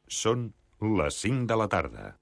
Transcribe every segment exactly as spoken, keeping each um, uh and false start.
Són les cinc de la tarda.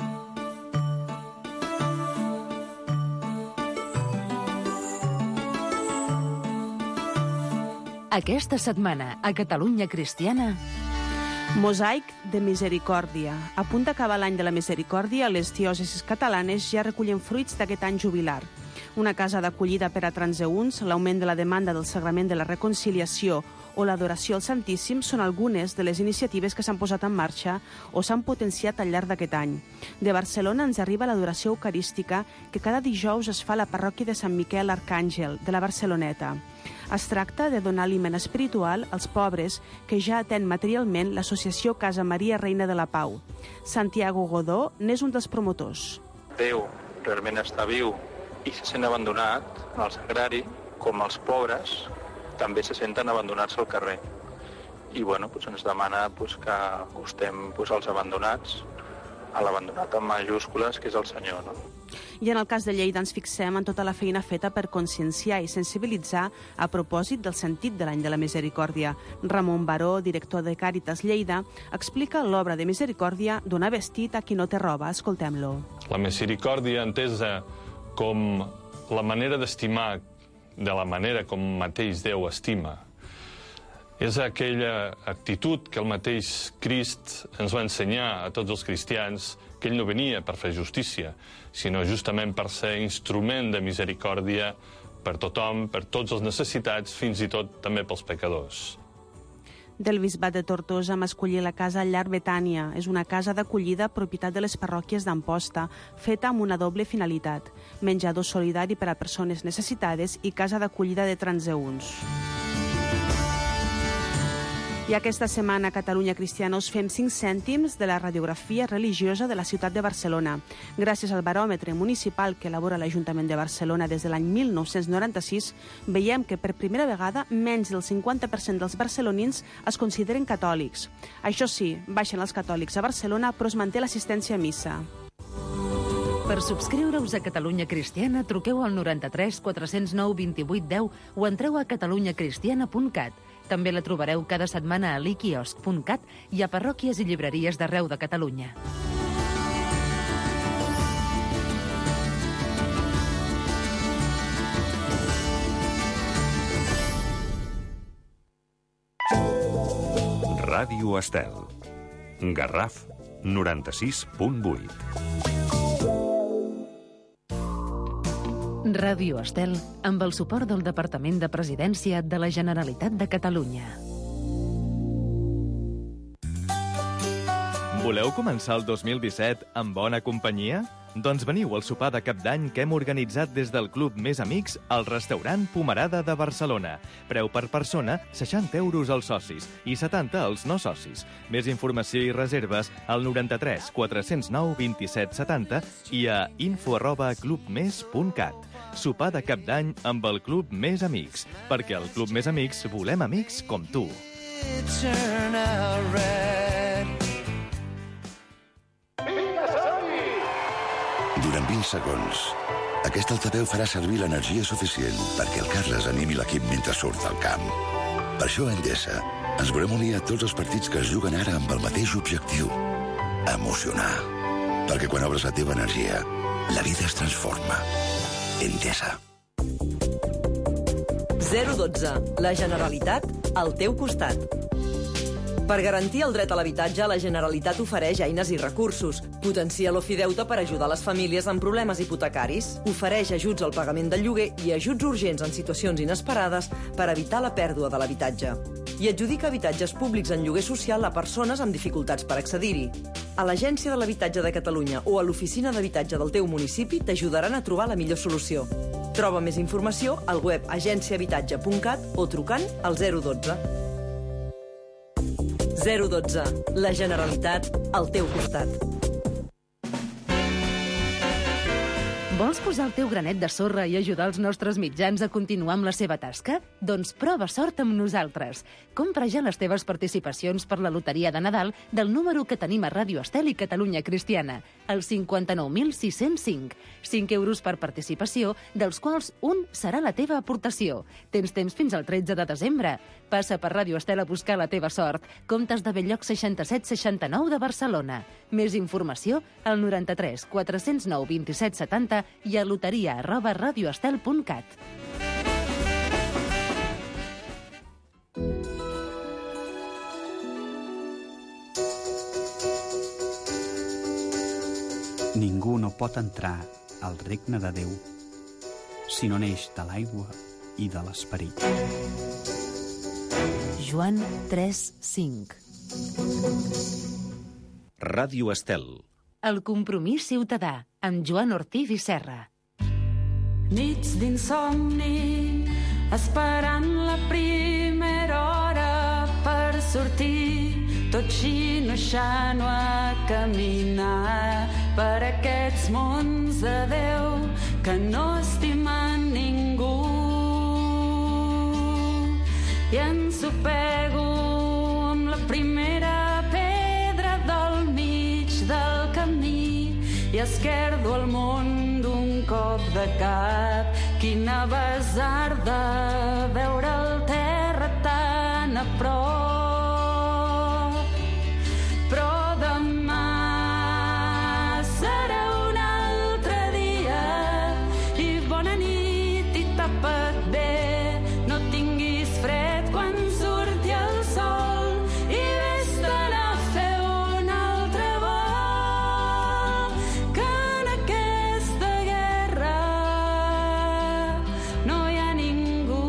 Aquesta setmana, a Catalunya Cristiana... Mosaic de Misericòrdia. A punt d'acabar l'any de la Misericòrdia, les diòcesis catalanes ja recullen fruits d'aquest any jubilar. Una casa d'acollida per a transeünts, l'augment de la demanda del Sagrament de la Reconciliació o l'adoració al Santíssim són algunes de les iniciatives que s'han posat en marxa o s'han potenciat al llarg d'aquest any. De Barcelona ens arriba l'adoració eucarística que cada dijous es fa a la parròquia de Sant Miquel Arcàngel, de la Barceloneta. Es tracta de donar aliment espiritual als pobres que ja atén materialment l'associació Casa Maria Reina de la Pau. Santiago Godó n'és un dels promotors. Déu realment està viu i se sent abandonat al sagrari, com els pobres també se senten abandonats al carrer. I bueno, doncs ens demana doncs, que acostem doncs, als abandonats, a l'abandonat amb majúscules, que és el Senyor, no? I en el cas de Lleida ens fixem en tota la feina feta per conscienciar i sensibilitzar a propòsit del sentit de l'any de la Misericòrdia. Ramon Baró, director de Càritas Lleida, explica l'obra de Misericòrdia donar vestit a qui no té roba. Escoltem-lo. La misericòrdia entesa com la manera d'estimar de la manera com mateix Déu estima. És aquella actitud que el mateix Crist ens va ensenyar a tots els cristians, que ell no venia per fer justícia, sinó justament per ser instrument de misericòrdia per tothom, per tots els necessitats, fins i tot també pels pecadors. Del Bisbat de Tortosa hem escollit la casa Llar Betània. És una casa d'acollida propietat de les parròquies d'Amposta, feta amb una doble finalitat: menjador solidari per a persones necessitades i casa d'acollida de transeünts. I aquesta setmana a Catalunya Cristiana us fem cinc cèntims de la radiografia religiosa de la ciutat de Barcelona. Gràcies al baròmetre municipal que elabora l'Ajuntament de Barcelona des de l'any mil nou-cents noranta-sis, veiem que per primera vegada menys del cinquanta per cent dels barcelonins es consideren catòlics. Això sí, baixen els catòlics a Barcelona, però es manté l'assistència a missa. Per subscriure-us a Catalunya Cristiana, truqueu al noranta-tres quatre-cents nou vint-i-vuit deu o entreu a catalunya cristiana punt cat. També la trobareu cada setmana a l'iquiosc punt cat i a parròquies i llibreries d'arreu de Catalunya. Ràdio Estel. Garraf noranta-sis punt vuit. Ràdio Estel, amb el suport del Departament de Presidència de la Generalitat de Catalunya. Voleu començar el dos mil disset amb bona companyia? Doncs veniu al sopar de Cap d'Any que hem organitzat des del Club Més Amics al restaurant Pomerada de Barcelona. Preu per persona, seixanta euros als socis i setanta als no socis. Més informació i reserves al noranta-tres quatre-cents nou vint-i-set setanta i a info arroba clubmes punt cat. Sopar de Cap d'Any amb el Club Més Amics, perquè al Club Més Amics volem amics com tu. Durant vint segons, aquest altaveu farà servir l'energia suficient perquè el Carles animi l'equip mentre surt del camp. Per això a Endesa ens volem unir a tots els partits que es juguen ara amb el mateix objectiu: emocionar. Perquè quan obres la teva energia, la vida es transforma. Endesa. zero dotze. La Generalitat al teu costat. Per garantir el dret a l'habitatge, la Generalitat ofereix eines i recursos. Potencia l'ofideute per ajudar les famílies amb problemes hipotecaris. Ofereix ajuts al pagament del lloguer i ajuts urgents en situacions inesperades per evitar la pèrdua de l'habitatge. I adjudica habitatges públics en lloguer social a persones amb dificultats per accedir-hi. A l'Agència de l'Habitatge de Catalunya o a l'Oficina d'Habitatge del teu municipi t'ajudaran a trobar la millor solució. Troba més informació al web agència habitatge punt cat o trucant al zero dotze. zero dotze. La Generalitat al teu costat. Vols posar el teu granet de sorra i ajudar els nostres mitjans a continuar amb la seva tasca? Doncs prova sort amb nosaltres. Compra ja les teves participacions per la loteria de Nadal del número que tenim a Ràdio Estel i Catalunya Cristiana. al cinquanta-nou mil sis-cents cinc. cinc euros per participació, dels quals un serà la teva aportació. Tens temps fins al tretze de desembre. Passa per Ràdio Estel a buscar la teva sort. Comptes de Belllloc seixanta-set seixanta-nou de Barcelona. Més informació al noranta-tres quatre-cents nou vint-i-set setanta i a loteria arroba radioestel punt cat. Ningú no pot entrar al regne de Déu si no neix de l'aigua i de l'esperit. Joan tres cinc. Ràdio Estel. El compromís ciutadà, amb Joan Ortiz i Serra. Nits d'insomni, esperant la primera hora per sortir, tot xino-xano a caminar per aquests mons de Déu que no estimen ningú. I ensopego amb la primera pedra del mig del camí i esquerdo el món d'un cop de cap. Quina basarda veure el terra tan a prop. Però demà serà un altre dia i bona nit i tapa't bé. No tinguis fred quan surti el sol i vés-te'n a fer un altre vol. Que en aquesta guerra no hi ha ningú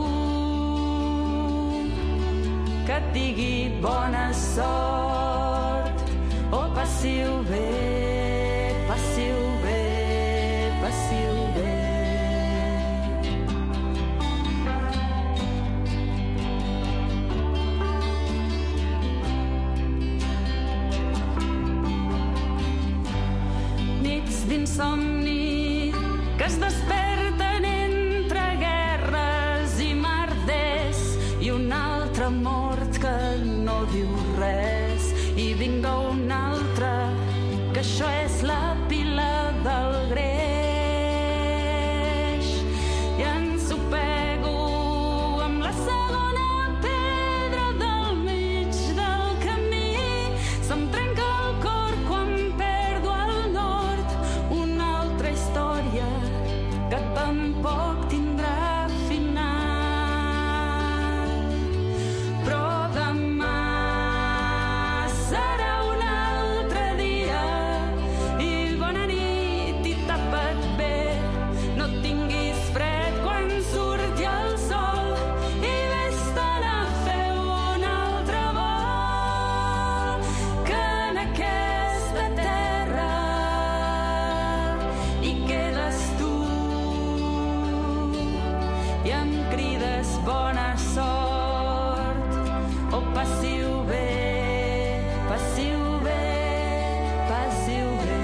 que et digui bona sort o passi-ho bé, passi-ho bé, passi-ho bé. Nits d'insomni que es desperten entre guerres i merders i un altre mort que no diu res i vinga un altre que això és la pila del greix. I ensopego amb la segona pedra del mig del camí. Se'm trenca el cor quan perdo el nord. Una altra història que tampoc tindrà final. Però demà serà un altre dia i bona nit i tapa't bé. No tinguis fred quan surti el sol i vés-te'n a fer un altre vol. Que en aquesta terra hi quedes tu i em crides bona sort o passi-ho bé, passi-ho bé, passi-ho bé.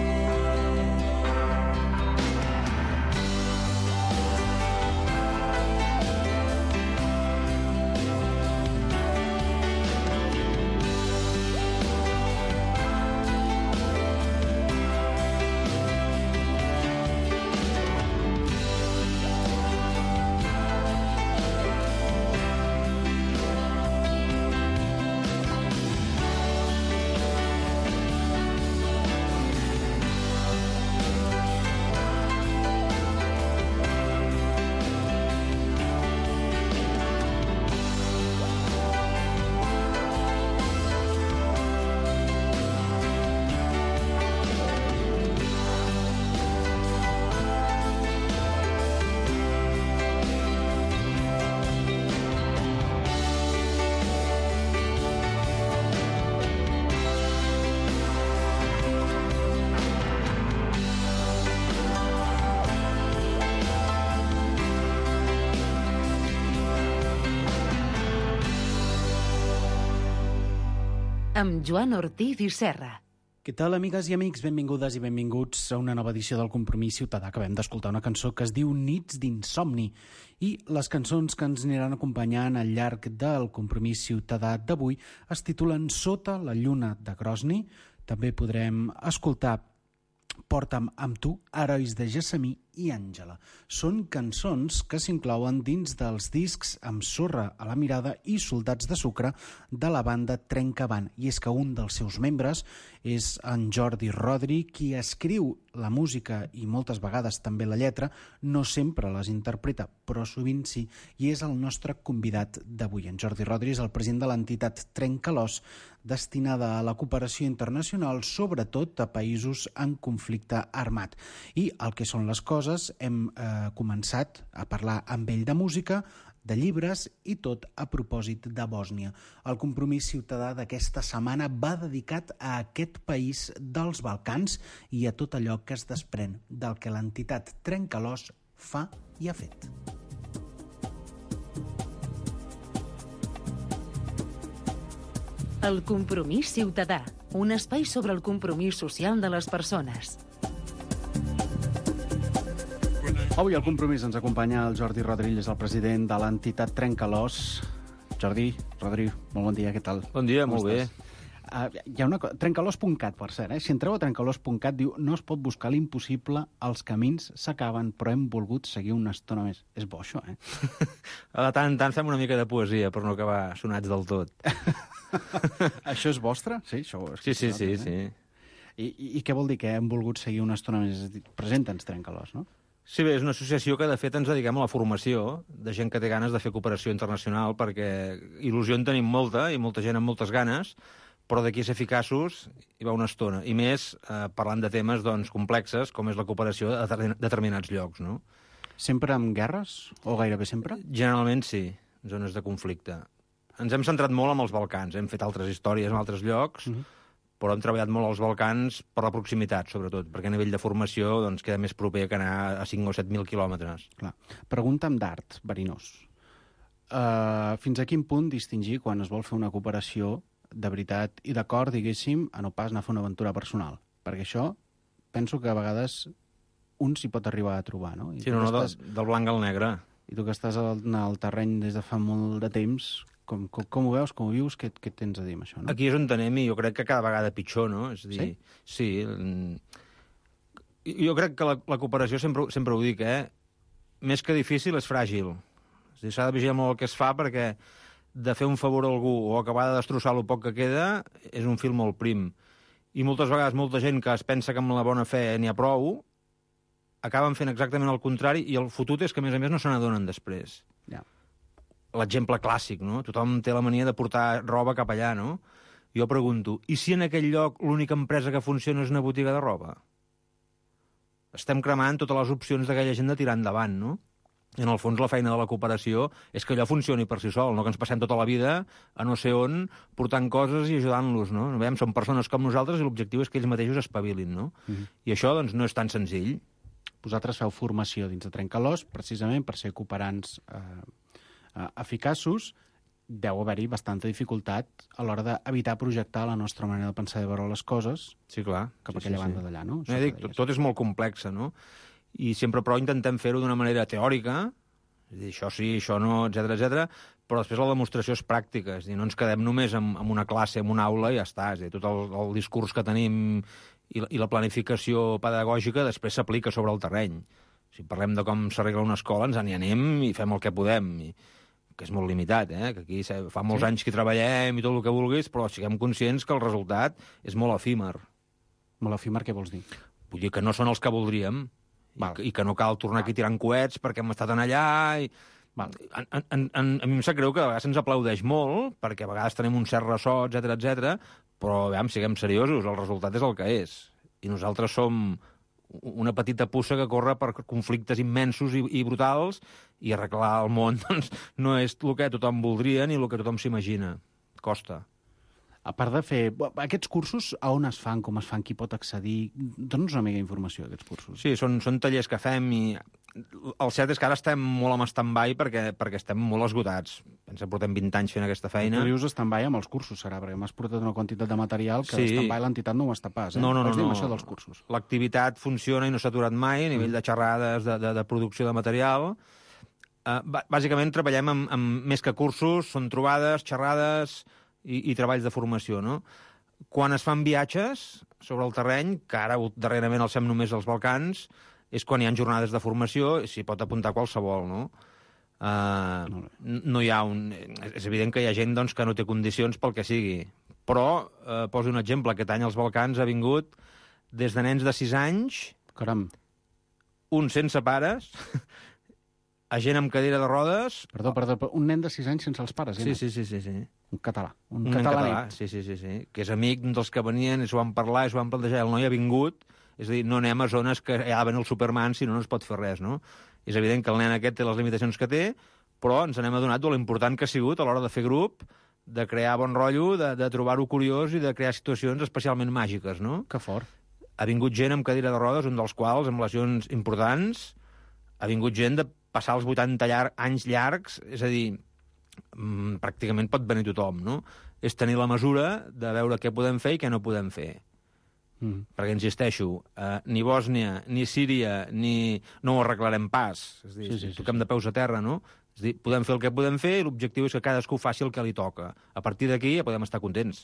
Amb Joan Ortiz i Serra. Què tal, amigues i amics? Benvingudes i benvinguts a una nova edició del Compromís Ciutadà. Acabem d'escoltar una cançó que es diu Nits d'insomni i les cançons que ens aniran acompanyant al llarg del Compromís Ciutadà d'avui es titulen Sota la lluna de Grozny. També podrem escoltar Porta'm amb tu, Herois de Gessamí i Àngela. Són cançons que s'inclouen dins dels discs Amb sorra a la mirada i Soldats de sucre de la banda Trencavant. I és que un dels seus membres és en Jordi Rodri, qui escriu la música i moltes vegades també la lletra. No sempre les interpreta, però sovint sí, i és el nostre convidat d'avui. En Jordi Rodri és el president de l'entitat Trencalòs, destinada a la cooperació internacional, sobretot a països en conflicte armat. I el que són les coses, hem eh, començat a parlar amb ell de música, de llibres i tot a propòsit de Bòsnia. El compromís ciutadà d'aquesta setmana va dedicat a aquest país dels Balcans i a tot allò que es desprèn del que l'entitat Trencalòs fa i ha fet. El compromís ciutadà, un espai sobre el compromís social de les persones. Avui al compromís ens acompanya el Jordi Rodri, és el president de l'entitat Trencalòs. Jordi, Rodri, molt bon dia, què tal? Bon dia, molt bé. Uh, hi ha una cosa, trencalòs punt cat, per cert, eh? Si entreu a trencalòs punt cat, diu, no es pot buscar l'impossible, els camins s'acaben, però hem volgut seguir una estona més. És bo, això, eh? De tant en tant fem una mica de poesia, per no acabar sonats del tot. Això és vostre? Sí, això ho sí, sí, sí, eh? sí. I, i, I què vol dir que hem volgut seguir una estona més? Presenta'ns Trencalòs, no? Sí, bé, és una associació que, de fet, ens dediquem a la formació de gent que té ganes de fer cooperació internacional, perquè il·lusió en tenim molta, i molta gent amb moltes ganes, però d'aquí a ser eficaços hi va una estona. I més, eh, parlant de temes doncs, complexes, com és la cooperació a determinats llocs, no? Sempre amb guerres? O gairebé sempre? Generalment sí, zones de conflicte. Ens hem centrat molt en els Balcans, hem fet altres històries en altres llocs, uh-huh. però hem treballat molt als Balcans per la proximitat, sobretot, perquè a nivell de formació doncs, queda més proper que anar a cinc o set mil quilòmetres. Clar. Pregunta'm d'art, verinós. Uh, fins a quin punt distingir quan es vol fer una cooperació de veritat i d'acord, diguéssim, a no pas anar a fer una aventura personal? Perquè això, penso que a vegades un s'hi pot arribar a trobar, no? I sí, no, no, estàs... del, del blanc al negre. I tu que estàs al, al terreny des de fa molt de temps... Com, com, com ho veus, com ho vius, què, què tens a dir amb això? No? Aquí és on tenem i jo crec que cada vegada pitjor, no? És a dir, sí? Sí. Jo crec que la, la cooperació, sempre, sempre ho dic, eh? Més que difícil, és fràgil. És a dir, s'ha de vigilar molt el que es fa perquè de fer un favor a algú o acabar de destrossar el poc que queda és un fil molt prim. I moltes vegades molta gent que es pensa que amb la bona fe n'hi ha prou acaben fent exactament el contrari i el fotut és que, a més a més, no se n'adonen després. Ja. Yeah. L'exemple clàssic, no? Tothom té la mania de portar roba cap allà, no? Jo pregunto, i si en aquell lloc l'única empresa que funciona és una botiga de roba? Estem cremant totes les opcions d'aquella gent de tirar endavant, no? I en el fons la feina de la cooperació és que allò funcioni per si sol, no que ens passem tota la vida a no sé on portant coses i ajudant-los, no? Veiem, són persones com nosaltres i l'objectiu és que ells mateixos espavilin, no? Mm-hmm. I això, doncs, no és tan senzill. Vosaltres feu formació dins de Trencalòs, precisament per ser cooperants eh, eficaços. Deu haver-hi bastanta dificultat a l'hora d'evitar projectar la nostra manera de pensar i de veure les coses sí, clar. cap a sí, aquella sí, banda sí. d'allà, no? no dic, tot, tot és molt complex, no? I sempre, però, intentem fer-ho d'una manera teòrica, és a dir, això sí, això no, etcètera, etcètera, però després la demostració és pràctica, és a dir, no ens quedem només en, en una classe, en una aula i ja està, és a dir, tot el, el discurs que tenim i la, i la planificació pedagògica després s'aplica sobre el terreny. Si parlem de com s'arregla una escola, ens n'hi anem i fem el que podem, i que és molt limitat, eh? Que aquí fa molts sí. anys que treballem i tot el que vulguis, però siguem conscients que el resultat és molt efímer. Molt efímer, què vols dir? Vull dir que no són els que voldríem i que, i que no cal tornar aquí tirant coets perquè hem estat en allà i... Val. En, en, en, a mi em sap greu que a vegades ens aplaudeix molt perquè a vegades tenim un cert ressò, etcètera, etcètera, però veiem, siguem seriosos, el resultat és el que és. I nosaltres som una petita puça que corre per conflictes immensos i, i brutals i arreglar el món doncs, no és el que tothom voldria ni el que tothom s'imagina. Costa. A part de fer... Aquests cursos, a on es fan, com es fan, qui pot accedir? Dóna'ns una mica d'informació, aquests cursos. Sí, són, són tallers que fem i el cert és que ara estem molt en stand-by perquè, perquè estem molt esgotats. Pensa, portem vint anys fent aquesta feina. Tu dius stand-by amb els cursos, serà, perquè m'has portat una quantitat de material que sí. Stand-by l'entitat no ho està pas, eh? No, no, no. Pots dir no. això dels cursos. L'activitat funciona i no s'ha aturat mai a nivell mm. de xerrades, de, de, de producció de material. Uh, bàsicament treballem amb, amb més que cursos, són trobades, xerrades i, i treballs de formació, no? Quan es fan viatges, sobre el terreny, que ara darrerament els fem només als Balcans, és quan hi ha jornades de formació, s'hi pot apuntar qualsevol, no? Uh, no hi ha un... És evident que hi ha gent doncs, que no té condicions pel que sigui, però, uh, poso un exemple, aquest any als Balcans ha vingut des de nens de sis anys, caram, un sense pares, a gent amb cadira de rodes... Perdó, perdó, un nen de sis anys sense els pares, sí, sí, sí, sí, sí. Un català. Un, un català, català, sí, sí, sí, sí, que és amic dels que venien, i s'ho van parlar, i s'ho van plantejar, el noi ha vingut, és a dir, no anem a zones que ja ven el Superman, si no, no es pot fer res, no? És evident que el nen aquest té les limitacions que té, però ens n'hem adonat de l'important que ha sigut a l'hora de fer grup, de crear bon rotllo, de, de trobar-ho curiós i de crear situacions especialment màgiques, no? Que fort. Ha vingut gent amb cadira de rodes, un dels quals, amb lesions importants, ha vingut gent de passar els vuitanta llar anys llargs, és a dir, mmm, pràcticament pot venir tothom, no? És tenir la mesura de veure què podem fer i què no podem fer. Mm. Perquè, insisteixo, eh, ni Bòsnia, ni Síria, ni... no ho arreglarem pas. És a dir, sí, sí, toquem sí. de peus a terra, no? És a dir, podem fer el que podem fer i l'objectiu és que cadascú faci el que li toca. A partir d'aquí ja podem estar contents.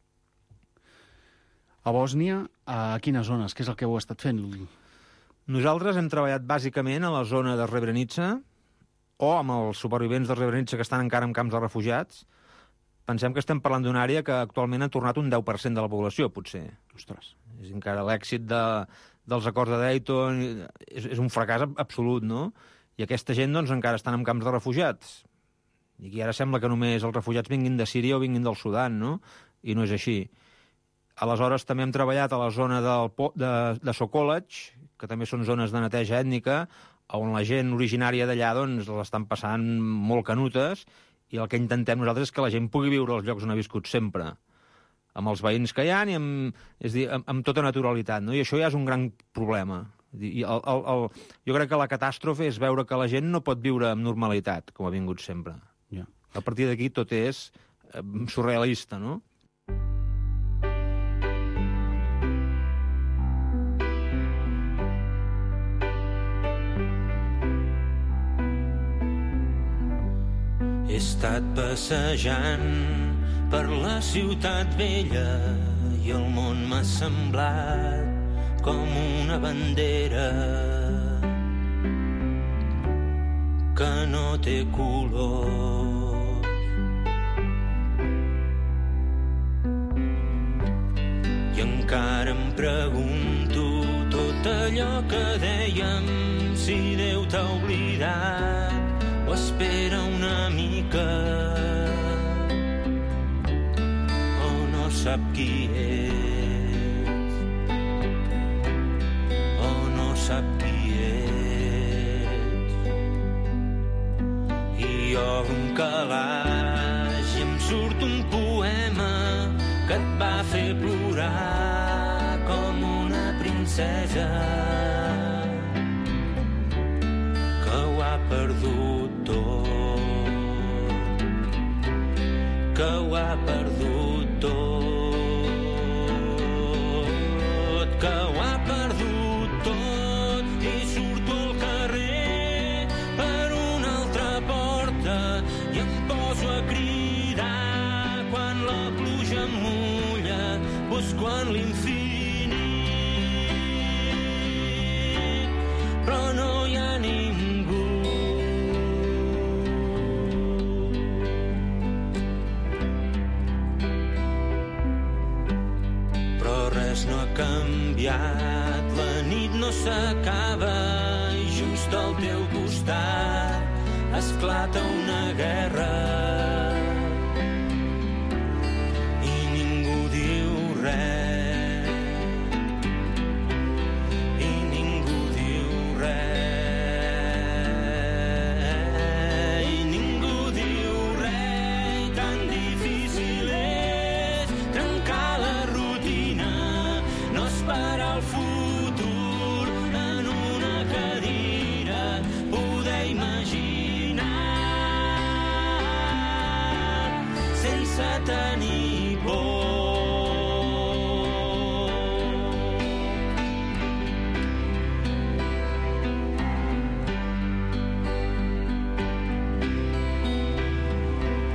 A Bòsnia, a quines zones? Què és el que heu estat fent? Nosaltres hem treballat bàsicament a la zona de Srebrenica o amb els supervivents de Srebrenica que estan encara en camps de refugiats. Pensem que estem parlant d'una àrea que actualment ha tornat un deu per cent de la població, potser. Ostres. És encara l'èxit de, dels acords de Dayton, és, és un fracàs absolut, no? I aquesta gent, doncs, encara estan en camps de refugiats. I aquí ara sembla que només els refugiats vinguin de Síria o vinguin del Sudan, no? I no és així. Aleshores, també hem treballat a la zona del, de, de Sokolach, que també són zones de neteja ètnica, on la gent originària d'allà, doncs, l'estan passant molt canutes, i el que intentem nosaltres és que la gent pugui viure als llocs on ha viscut sempre, amb els veïns que hi ha i amb, és dir, amb, amb tota naturalitat, no? I això ja és un gran problema. I el, el, el, jo crec que la catàstrofe és veure que la gent no pot viure amb normalitat, com ha vingut sempre. Ja. A partir d'aquí tot és eh, surrealista, no? He estat passejant per la ciutat vella i el món m'ha semblat com una bandera que no té color. I encara em pregunto tot allò que dèiem, si Déu t'ha oblidat o espera una mica o no sap qui és o no sap qui és. I jo un calaix i em surt un poema que et va fer plorar com una princesa que ho ha perdut tot, que ho ha perdut tot, que ho ha perdut tot, i surto al carrer per una altra porta i em poso a cridar quan la pluja em mulla, busco en l'infinit, però no hi ha ningú. No ha canviat, la nit no s'acaba i just al teu costat esclata una guerra i ningú diu res, i ningú diu res, i ningú diu res, i tan difícil és trencar la rutina, no esperar el futur en una cadira, poder imaginar sense tenir por.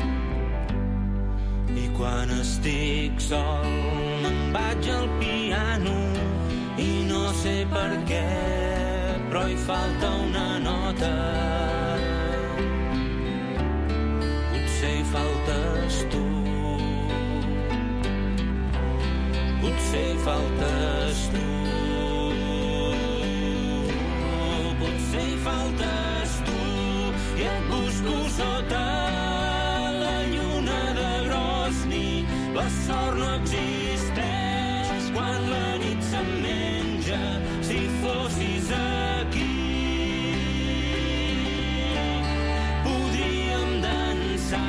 I quan estic sol me'n vaig al piano sé per què, però hi falta una nota. Potser hi faltes tu. Potser hi faltes tu. Potser hi faltes tu. I et busco sota la lluna de Grozny. La sort no existeix quan la nit se'm menja. Si fossis aquí podríem dansar.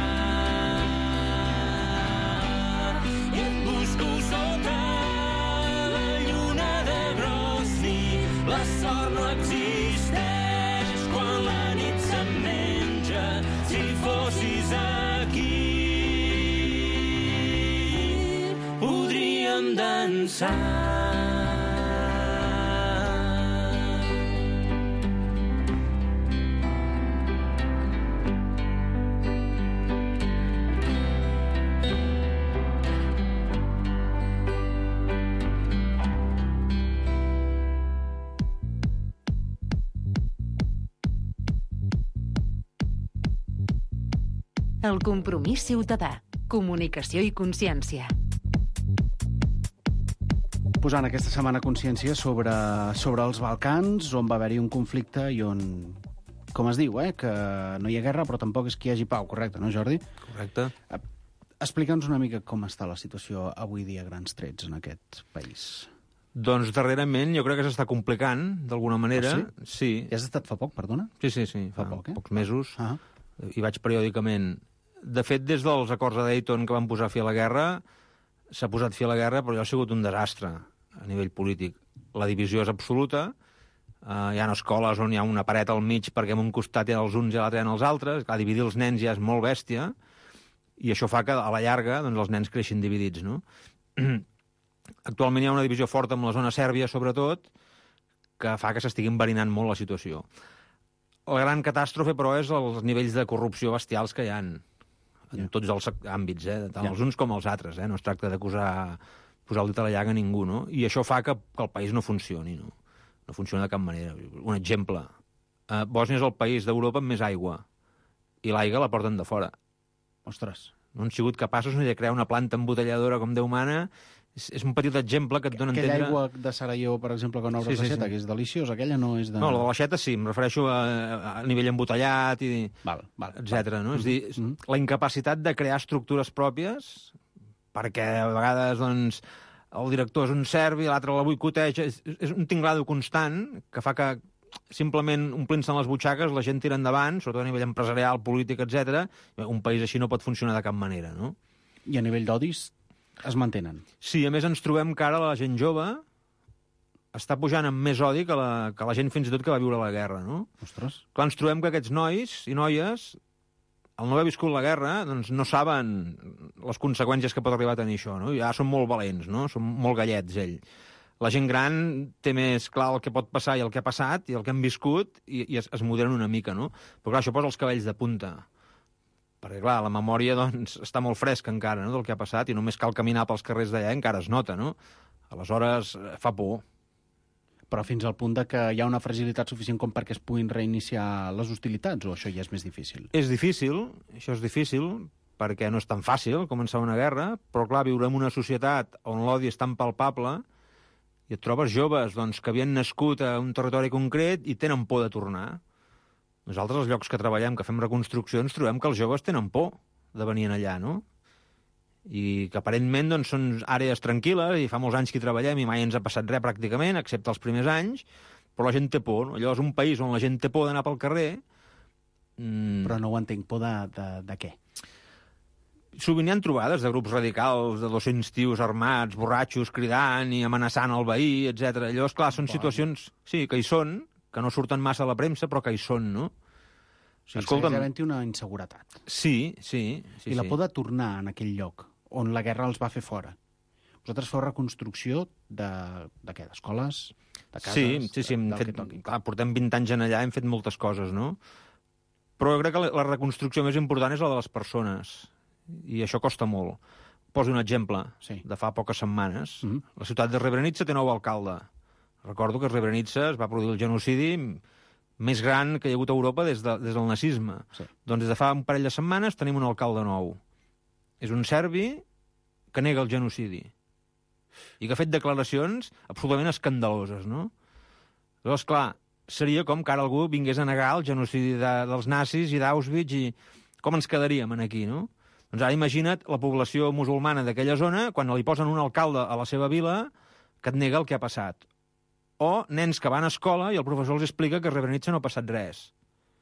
I et busco sota la lluna de Grozny. La sort no existeix quan la nit se'm menja. Si fossis aquí podríem dansar. El compromís ciutadà. Comunicació i consciència. Posant aquesta setmana consciència sobre, sobre els Balcans, on va haver-hi un conflicte i on, com es diu, eh, que no hi ha guerra, però tampoc és que hi hagi pau, correcte, no, Jordi? Correcte. Explica'ns una mica com està la situació avui dia a grans trets en aquest país. Doncs darrerament jo crec que s'està complicant, d'alguna manera. Ah, sí? Sí. I has estat fa poc, perdona? Sí, sí, sí, fa, Fa poc, eh? pocs mesos. Ah. Hi vaig periòdicament. De fet, des dels acords de Dayton que van posar fi a la guerra, s'ha posat fi a la guerra, però ja ha sigut un desastre a nivell polític. La divisió és absoluta, uh, hi ha escoles on hi ha una paret al mig perquè en un costat hi ha els uns i a l'altre hi ha els altres. Clar, dividir els nens ja és molt bèstia, i això fa que a la llarga doncs, els nens creixin dividits, no? Actualment hi ha una divisió forta amb la zona sèrbia, sobretot, que fa que s'estigui enverinant molt la situació. La gran catàstrofe, però, és els nivells de corrupció bestials que hi ha en ja. tots els àmbits, eh? tant ja. els uns com els altres. Eh? No es tracta d'acusar, posar el dit a la llaga a ningú, no? I això fa que, que el país no funcioni, no? No funciona de cap manera. Un exemple. Uh, Bòsnia és el país d'Europa amb més aigua, i l'aigua la porten de fora. Ostres. No han sigut capaços ni de crear una planta embotelladora com Déu mana. És, és un petit exemple que et dona a entendre... Aquella aigua de Sarajevo, per exemple, que n'obres sí, sí, l'aixeta, sí. que és deliciosa, aquella no és de... No, la de l'aixeta sí, em refereixo a, a nivell embotellat i... Val, val. etcètera. No? Mm -hmm. És a dir, mm -hmm. la incapacitat de crear estructures pròpies, perquè a vegades, doncs, el director és un serb i l'altre la boicoteja. És, és un tinglado constant que fa que simplement omplint-se les butxaques la gent tira endavant, sobretot a nivell empresarial, polític, etcètera. Un país així no pot funcionar de cap manera, no? I a nivell d'odis es mantenen. Sí, a més ens trobem que ara la gent jove està pujant amb més odi que la, que la gent fins i tot que va viure la guerra, no? Ostres. Clar, ens trobem que aquests nois i noies, al no haver viscut la guerra, doncs no saben les conseqüències que pot arribar a tenir això, no? Ja són molt valents, no? Són molt gallets, ells. La gent gran té més clar el que pot passar i el que ha passat i el que han viscut i, i es, es moderen una mica, no? Però clar, això posa els cabells de punta. Perquè, clar, la memòria doncs, està molt fresca encara, no?, del que ha passat, i només cal caminar pels carrers d'allà encara es nota, no? Aleshores, fa por. Però fins al punt de que hi ha una fragilitat suficient com perquè es puguin reiniciar les hostilitats, o això ja és més difícil? És difícil, això és difícil, perquè no és tan fàcil començar una guerra, però, clar, viure en una societat on l'odi és tan palpable i et trobes joves doncs, que havien nascut a un territori concret i tenen por de tornar. Nosaltres, als llocs que treballem, que fem reconstruccions, trobem que els joves tenen por de venir allà, no? I que aparentment doncs, són àrees tranquil·les i fa molts anys que hi treballem i mai ens ha passat res pràcticament, excepte els primers anys, però la gent té por, no? Allò és un país on la gent té por d'anar pel carrer. Mm. Però no ho entenc, por de, de, de què? Sovint hi ha trobades de grups radicals, de dos-cents tios armats, borratxos, cridant i amenaçant el veí, etcètera. Allò, esclar, són situacions, sí, que hi són, que no surten massa a la premsa, però que hi són, no? O sigui, escolta'm, segueix havent-hi una inseguretat. Sí, sí. sí I la sí. por de tornar en aquell lloc on la guerra els va fer fora. Vosaltres feu reconstrucció de, de què? D'escoles? De cases? Sí, sí, sí. Hem fet, clar, portem vint anys en allà, hem fet moltes coses, no? Però jo crec que la, la reconstrucció més important és la de les persones. I això costa molt. Poso un exemple sí. de fa poques setmanes. Mm-hmm. La ciutat de Srebrenica té nou alcalde. Recordo que a Srebrenica es va produir el genocidi més gran que hi ha hagut a Europa des, de, des del nazisme. Sí. Doncs des de fa un parell de setmanes tenim un alcalde nou. És un serbi que nega el genocidi i que ha fet declaracions absolutament escandaloses, no? Llavors, clar, seria com que ara algú vingués a negar el genocidi de, dels nazis i d'Auschwitz i com ens quedaríem aquí, no? Doncs ara imagina't la població musulmana d'aquella zona quan li posen un alcalde a la seva vila que et nega el que ha passat. O nens que van a escola i el professor els explica que a Srebrenica no ha passat res.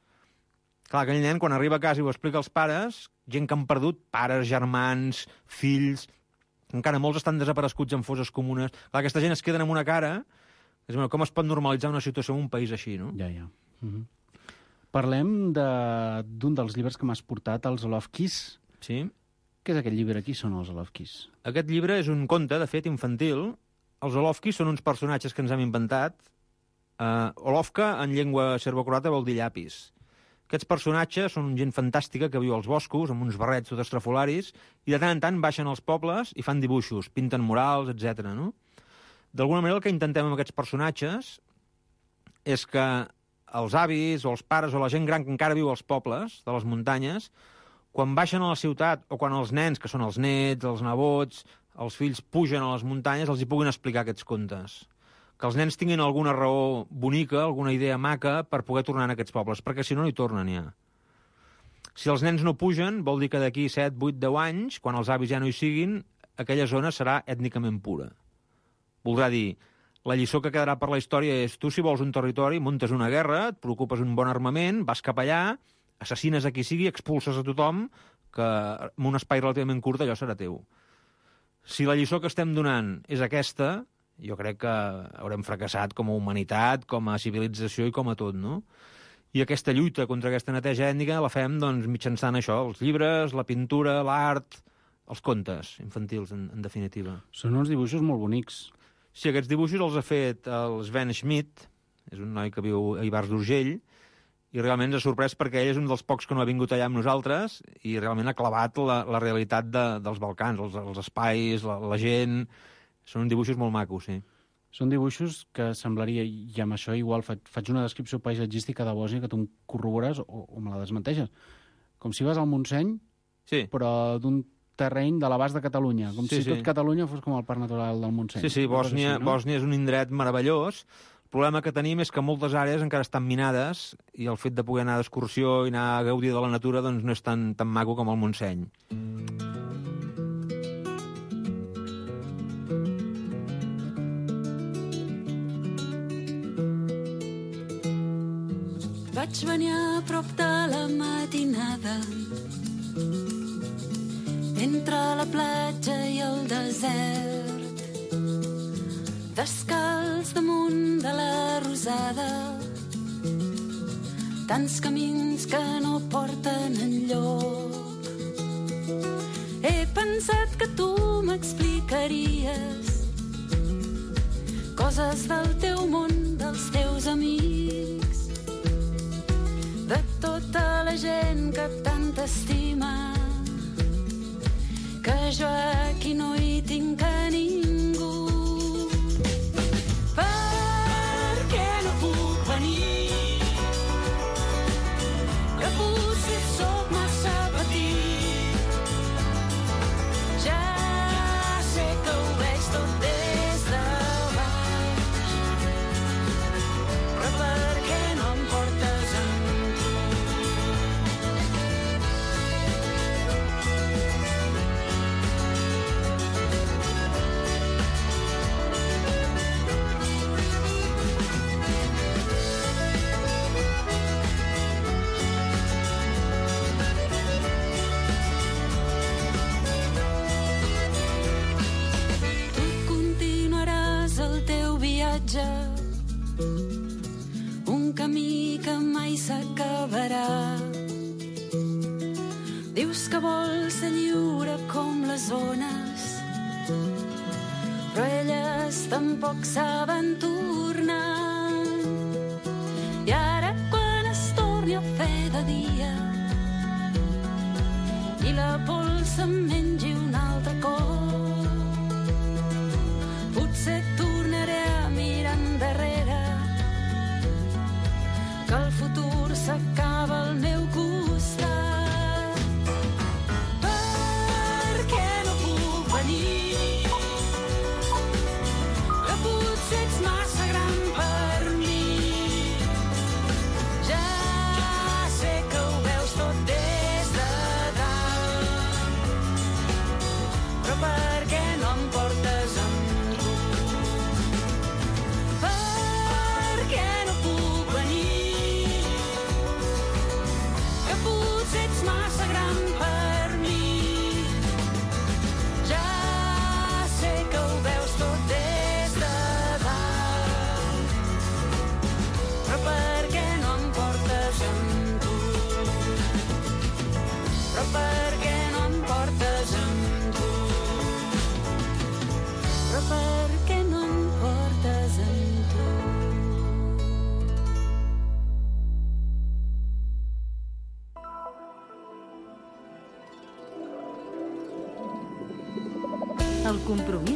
Clar, aquell nen, quan arriba a casa i ho explica als pares, gent que han perdut pares, germans, fills, encara molts estan desapareguts en fosses comunes. Clar, aquesta gent es queden amb una cara. És, bueno, com es pot normalitzar una situació en un país així, no? Ja, ja. Uh-huh. Parlem d'un de, dels llibres que m'has portat, els Olovkis. Sí. Què és aquest llibre? Qui són els Olovkis? Aquest llibre és un conte, de fet, infantil. Els Olovkis són uns personatges que ens hem inventat. Uh, Olovka, en llengua serbocroata, vol dir llapis. Aquests personatges són gent fantàstica que viu als boscos, amb uns barrets tot estrafolaris, i de tant en tant baixen als pobles i fan dibuixos, pinten murals, etcètera. No? D'alguna manera el que intentem amb aquests personatges és que els avis o els pares o la gent gran que encara viu als pobles de les muntanyes, quan baixen a la ciutat o quan els nens, que són els nets, els nebots, els fills pugen a les muntanyes, els hi puguin explicar aquests contes. Que els nens tinguin alguna raó bonica, alguna idea maca per poder tornar a aquests pobles, perquè si no, no hi tornen ja. Si els nens no pugen, vol dir que d'aquí set, vuit, deu anys, quan els avis ja no hi siguin, aquella zona serà ètnicament pura. Voldrà dir, la lliçó que quedarà per la història és tu, si vols un territori, muntes una guerra, et preocupes un bon armament, vas cap allà, assassines a qui sigui, expulses a tothom, que en un espai relativament curt allò serà teu. Si la lliçó que estem donant és aquesta, jo crec que haurem fracassat com a humanitat, com a civilització i com a tot, no? I aquesta lluita contra aquesta neteja ètnica la fem doncs, mitjançant això, els llibres, la pintura, l'art, els contes infantils, en, en definitiva. Són uns dibuixos molt bonics. Sí, aquests dibuixos els ha fet el Sven Schmidt, és un noi que viu a Ivars d'Urgell, i realment ens ha sorprès perquè ell és un dels pocs que no ha vingut allà amb nosaltres i realment ha clavat la, la realitat de, dels Balcans, els, els espais, la, la gent. Són dibuixos molt macos, sí. Són dibuixos que semblaria, i amb això igual faig, faig una descripció paisatgística de Bòsnia que tu em corrobores o, o me la desmenteixes. Com si vas al Montseny, sí, però d'un terreny de l'abast de Catalunya, com sí, si sí. tot Catalunya fos com el parc natural del Montseny. Sí, sí, Bòsnia, així, no? Bòsnia és un indret meravellós. El problema que tenim és que moltes àrees encara estan minades i el fet de poder anar d'excursió i anar a gaudir de la natura doncs no és tan, tan maco com el Montseny. Vaig venir a prop de la matinada entre la platja i el desert, descalç damunt de la rosada, tants camins que no porten enlloc. He pensat que tu m'explicaries coses del teu món, dels teus amics, de tota la gent que tant t'estima, que jo aquí no hi tinc a ningú. Un camí que mai s'acabarà. Dius que vols ser lliure com les ones, però elles tampoc saben tornar. I ara quan es torni a fer de dia i la pols em mengi un altre cop, potser tornaré a mirar endarrere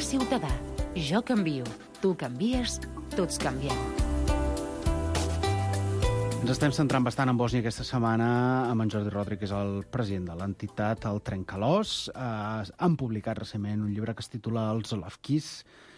Compromís ciutadà. Jo canvio, tu canvies, tots canviem. Ens estem centrant bastant en Bòsnia aquesta setmana amb en Jordi Rodri, que és el president de l'entitat, el Trencalòs. Eh, han publicat recentment un llibre que es titula Els Olavkis,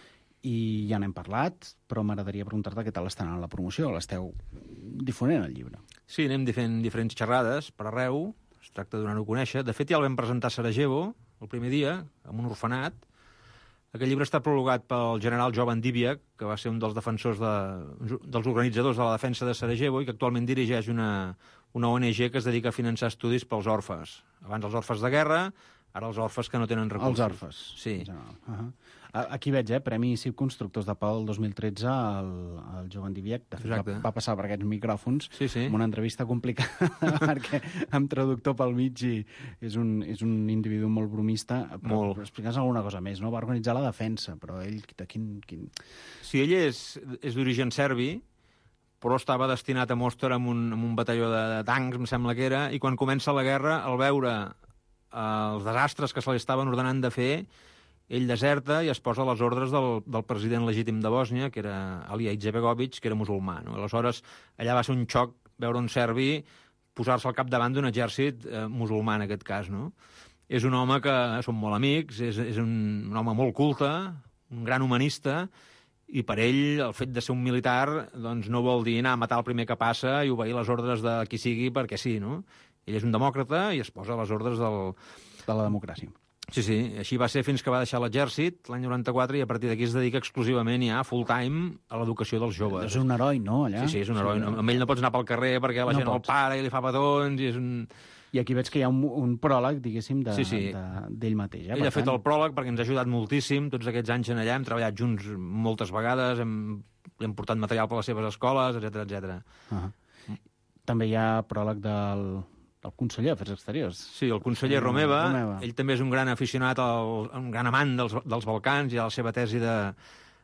i ja n'hem parlat, però m'agradaria preguntar-te què tal estan en la promoció. L'esteu difonent, el llibre? Sí, anem fent diferents xerrades per arreu. Es tracta de donar-ho a conèixer. De fet, ja el vam presentar a Sarajevo el primer dia, en un orfenat. Aquest llibre està prologat pel general Jovan Divjak, que va ser un dels defensors de, dels organitzadors de la defensa de Sarajevo i que actualment dirigeix una, una O N G que es dedica a finançar estudis pels orfes. Abans els orfes de guerra, ara els orfes que no tenen recursos. Els orfes. Sí. Uh -huh. Aquí veig, eh, Premi C I P Constructors de Pau el dos mil tretze, el, el Jovan Divjak, de fet, va, va passar per aquests micròfons, sí, sí. amb una entrevista complicada, perquè amb traductor pel mig i és un, és un individu molt bromista. Però, molt. però explica'ns alguna cosa més, no? Va organitzar la defensa, però ell, de quin... quin... Sí, ell és, és d'origen serbi, però estava destinat a Mostar amb un, amb un batalló de, de tancs, em sembla que era, i quan comença la guerra, al veure eh, els desastres que se li estaven ordenant de fer, ell deserta i es posa a les ordres del, del president legítim de Bòsnia, que era Alija Izetbegović, que era musulmà. No? Aleshores, allà va ser un xoc veure un serbi posar-se al capdavant d'un exèrcit eh, musulmà, en aquest cas. No? És un home que són molt amics, és, és un, un home molt culte, un gran humanista, i per ell el fet de ser un militar doncs, no vol dir anar a matar el primer que passa i obeir les ordres de qui sigui perquè sí. No? Ell és un demòcrata i es posa a les ordres del... de la democràcia. Sí, sí, així va ser fins que va deixar l'exèrcit l'any noranta-quatre i a partir d'aquí es dedica exclusivament ja full-time a l'educació dels joves. És un heroi, no, allà? Sí, sí, és un heroi. Sí, amb ell no pots anar pel carrer perquè la no gent pots. el para i li fa petons i és un... I aquí veig que hi ha un, un pròleg, diguéssim, d'ell sí, sí. mateix. Eh? Ell Per ha fet tant... el pròleg perquè ens ha ajudat moltíssim tots aquests anys en allà, hem treballat junts moltes vegades, hem, hem portat material per les seves escoles, etcètera, etcètera. Uh -huh. També hi ha pròleg del... el conseller d'Afers Exteriors. Sí, el conseller Romeva, Romeva. Ell també és un gran aficionat, al, un gran amant dels, dels Balcans, i la seva tesi de,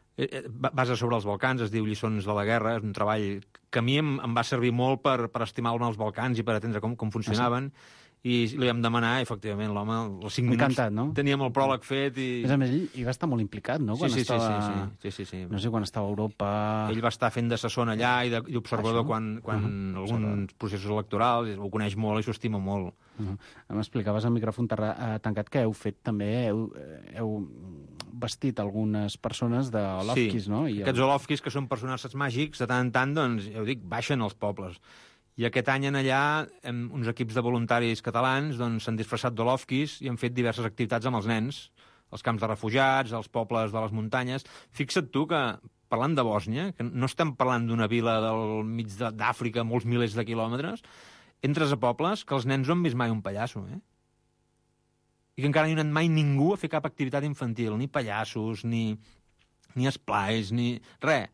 basa sobre els Balcans, es diu Lliçons de la guerra, és un treball que a mi em, em va servir molt per, per estimar-me els Balcans i per atendre com, com funcionaven, ah, sí? I li vam demanar, efectivament, l'home, els cinc minuts, encantat, no? Teníem el pròleg fet i... A més, ell hi va estar molt implicat, no? Sí, Quan sí, estava... sí, sí, sí, sí, sí. No sé, quan estava a Europa... Ell va estar fent d'assessor allà i d'observador quan, quan uh -huh. alguns processos electorals, ho coneix molt i s'ho estima molt. Uh -huh. M'explicaves al micròfon terra, eh, tancat que heu fet també, heu, heu vestit algunes persones d'Olavkis, sí, no? I aquests el... Olavkis, que són personatges màgics, de tant en tant, doncs, ja ho dic, baixen als pobles. I aquest any en allà, hem, uns equips de voluntaris catalans doncs, s'han disfressat d'Olavkis i han fet diverses activitats amb els nens, els camps de refugiats, els pobles de les muntanyes. Fixa't tu que, parlant de Bòsnia, que no estem parlant d'una vila del mig d'Àfrica, molts milers de quilòmetres, entres a pobles que els nens no han vist mai un pallasso, eh? I que encara no hi ha anat mai ningú a fer cap activitat infantil, ni pallassos, ni, ni esplais, ni... res.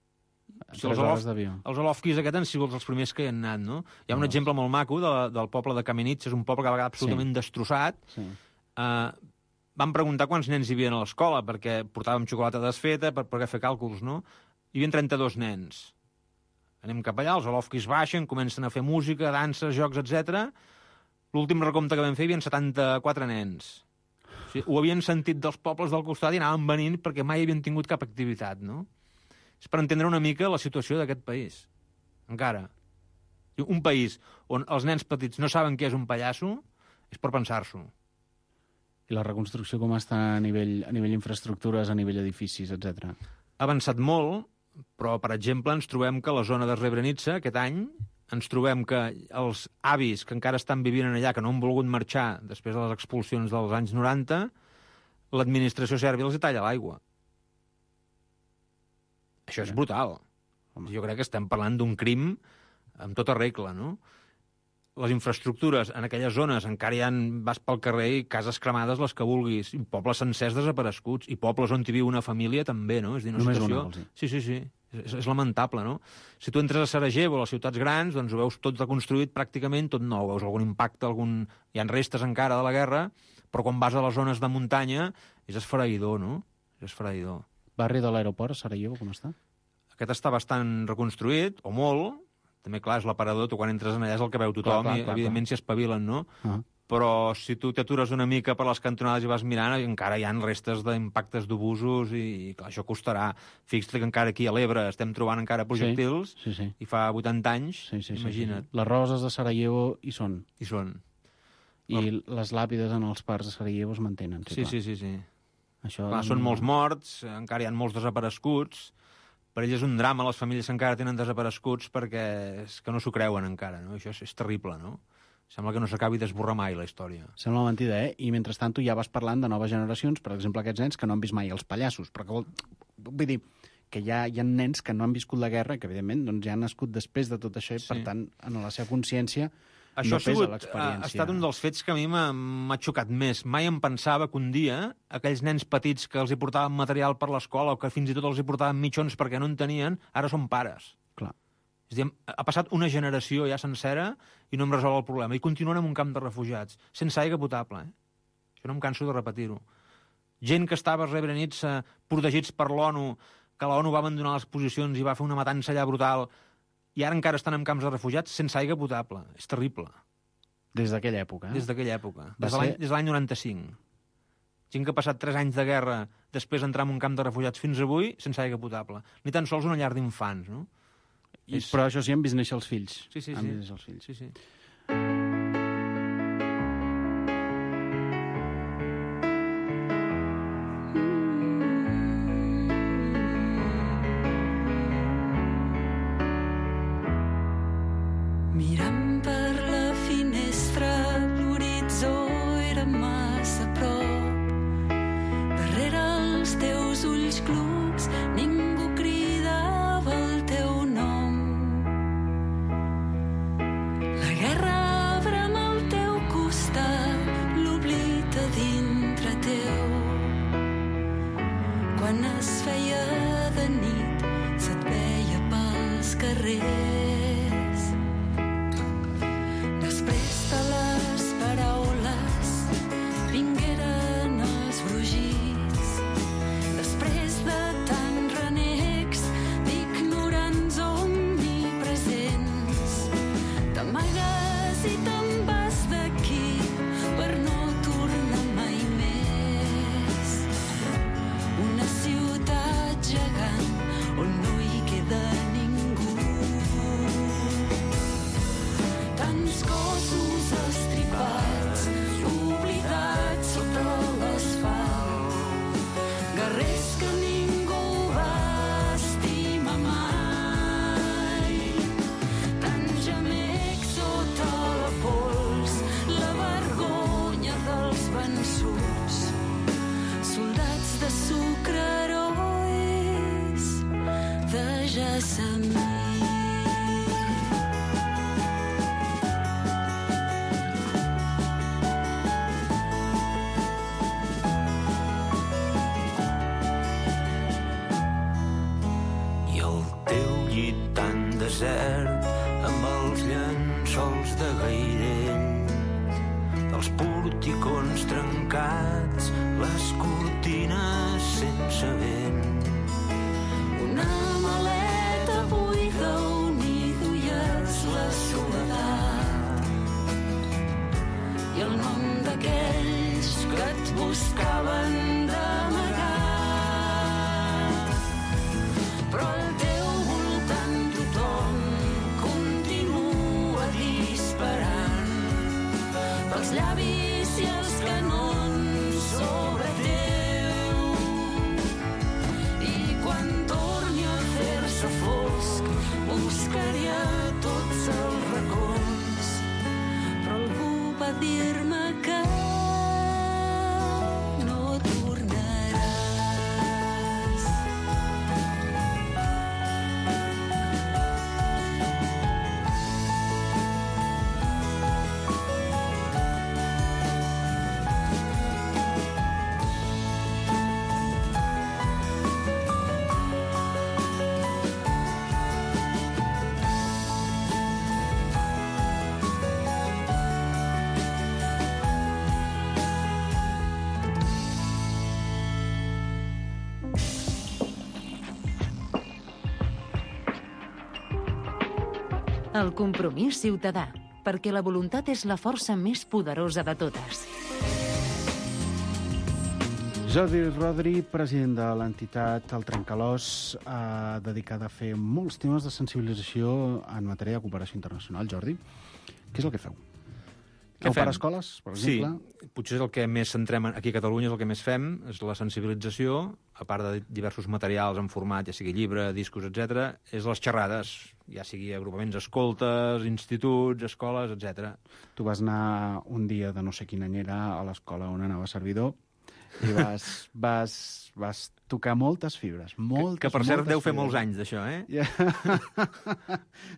Si els, Olof, els Olavkis aquests han sigut els primers que hi han anat, no? Hi ha un no. exemple molt maco de, del poble de Kamenitz, és un poble que va quedar absolutament sí. destrossat. Sí. Uh, vam preguntar quants nens hi havia a l'escola, perquè portàvem xocolata desfeta per poder fer càlculs, no? Hi havia trenta-dos nens. Anem cap allà, els Olavkis baixen, comencen a fer música, danses, jocs, etcètera. L'últim recompte que vam fer hi havia setanta-quatre nens. O sigui, ho havien sentit dels pobles del costat i anaven venint perquè mai havien tingut cap activitat, no? És per entendre una mica la situació d'aquest país. Encara. Un país on els nens petits no saben què és un pallasso és per pensar-s'ho. I la reconstrucció com està a nivell, a nivell infraestructures, a nivell edificis, etcètera? Ha avançat molt, però, per exemple, ens trobem que a la zona de Srebrenica, aquest any, ens trobem que els avis que encara estan vivint allà, que no han volgut marxar després de les expulsions dels anys noranta, l'administració sèrbia els talla l'aigua. Això és brutal. Home. Jo crec que estem parlant d'un crim amb tota regla, no? Les infraestructures en aquelles zones encara hi ha, vas pel carrer i cases cremades les que vulguis, i pobles sencers desapareguts, i pobles on hi viu una família també, no? És dir, una Només situació... una, sí, sí, sí. És, és lamentable, no? Si tu entres a Sarajevo, a les ciutats grans, doncs ho veus tot reconstruït pràcticament, tot nou, veus algun impacte, algun... hi ha restes encara de la guerra, però quan vas a les zones de muntanya és esfereïdor, no? És esfereïdor. Barri de l'aeroport, Sarajevo, com està? Aquest està bastant reconstruït, o molt. També, clar, és l'aparador, tu quan entres en allà és el que veu tothom, clar, clar, i evidentment s'hi espavilen, no? Uh -huh. però si tu t'atures una mica per les cantonades i vas mirant, encara hi ha restes d'impactes d'obusos i, clar, això costarà. Fixa't que encara aquí a l'Ebre estem trobant encara projectils sí, sí, sí. i fa vuitanta anys, sí, sí, imagina't. Sí, sí. Les roses de Sarajevo hi són. Hi són. I no. les làpides en els parcs de Sarajevo es mantenen. Sí, sí, sí. sí, sí. Això clar, són molts morts, encara hi ha molts desapareguts. Per ells és un drama, les famílies que encara tenen desapareguts, perquè és que no s'ho creuen encara, no? Això és, és terrible, no? Sembla que no s'acabi d'esborrar mai la història. Sembla mentida, eh? I mentrestant tu ja vas parlant de noves generacions, per exemple, aquests nens que no han vist mai els pallassos. Però que vol... Vull dir que hi ha, hi ha nens que no han viscut la guerra i que, evidentment, doncs, ja han nascut després de tot això i, sí. per tant, en la seva consciència això no pesa l'experiència. Ha estat un dels fets que a mi m'ha xocat més. Mai em pensava que un dia aquells nens petits que els hi portaven material per l'escola o que fins i tot els hi portaven mitjons perquè no en tenien, ara són pares. Clar. És a dir, ha passat una generació ja sencera i no em resol el problema. I continuen en un camp de refugiats, sense aigua potable. Eh? Això no em canso de repetir-ho. Gent que estava a Srebrenica protegits per l'ONU, que l'ONU va abandonar les posicions i va fer una matança allà brutal, i ara encara estan en camps de refugiats sense aigua potable. És terrible. Des d'aquella època, eh? Des d'aquella època. Va Des de ser... l'any noranta-cinc. Gent que ha passat tres anys de guerra després d'entrar en un camp de refugiats fins avui sense aigua potable. Ni tan sols una llar d'infants, no? I, és... Però això sí, han vist néixer els fills. Sí, sí, han sí. vist els fills. Sí, sí. Mirant per la finestra, l'horitzó era massa prop. Darrere els teus ulls clucs, ningú cridava el teu nom. La guerra brama al teu costat, l'oblit a dintre teu. Quan es feia de nit, se't veia pels carrers. Després de les paraules vingueren els brugits. Després de tant renecs d'ignorants omnipresents, t'amagues i te'n vas d'aquí per no tornar mai més. Una ciutat gegant on no hi queda ningú. Tants cossos estripats, oblidats sota l'asfalt. Guerrers que ningú va estimar mai. Tants gemecs sota la pols, la vergonya dels vençuts. Soldats de sucre, herois de gessamí. Desert, amb els llençols de gairell, dels porticons trencats, les cortines sense vent. Una maleta buida on hi duies la soledat i el nom d'aquells que et buscaven d'amagat. Però al teu voltant tothom continua disparant pels llavis i els canons sobre teu. I quan torni a fer-se fosc buscaré a tots els racons, però algú va dir-me que no tornaràs. El compromís ciutadà. perquè la voluntat és la força més poderosa de totes. Jordi Rodri, president de l'entitat El Trencalòs, ha dedicat a fer molts temes de sensibilització en matèria de cooperació internacional. Jordi, què és el que feu? Què Heu fem? per escoles, per exemple? Sí, potser és el que més centrem aquí a Catalunya, és el que més fem, és la sensibilització, a part de diversos materials en format, ja sigui llibre, discos, etcètera, és les xerrades, ja sigui agrupaments escoltes, instituts, escoles, etcètera. Tu vas anar un dia de no sé quin any era a l'escola on anava servidor i vas, vas, vas tocar moltes fibres, moltes, Que, que per cert moltes deu fer fibres. molts anys d'això, eh? Ja.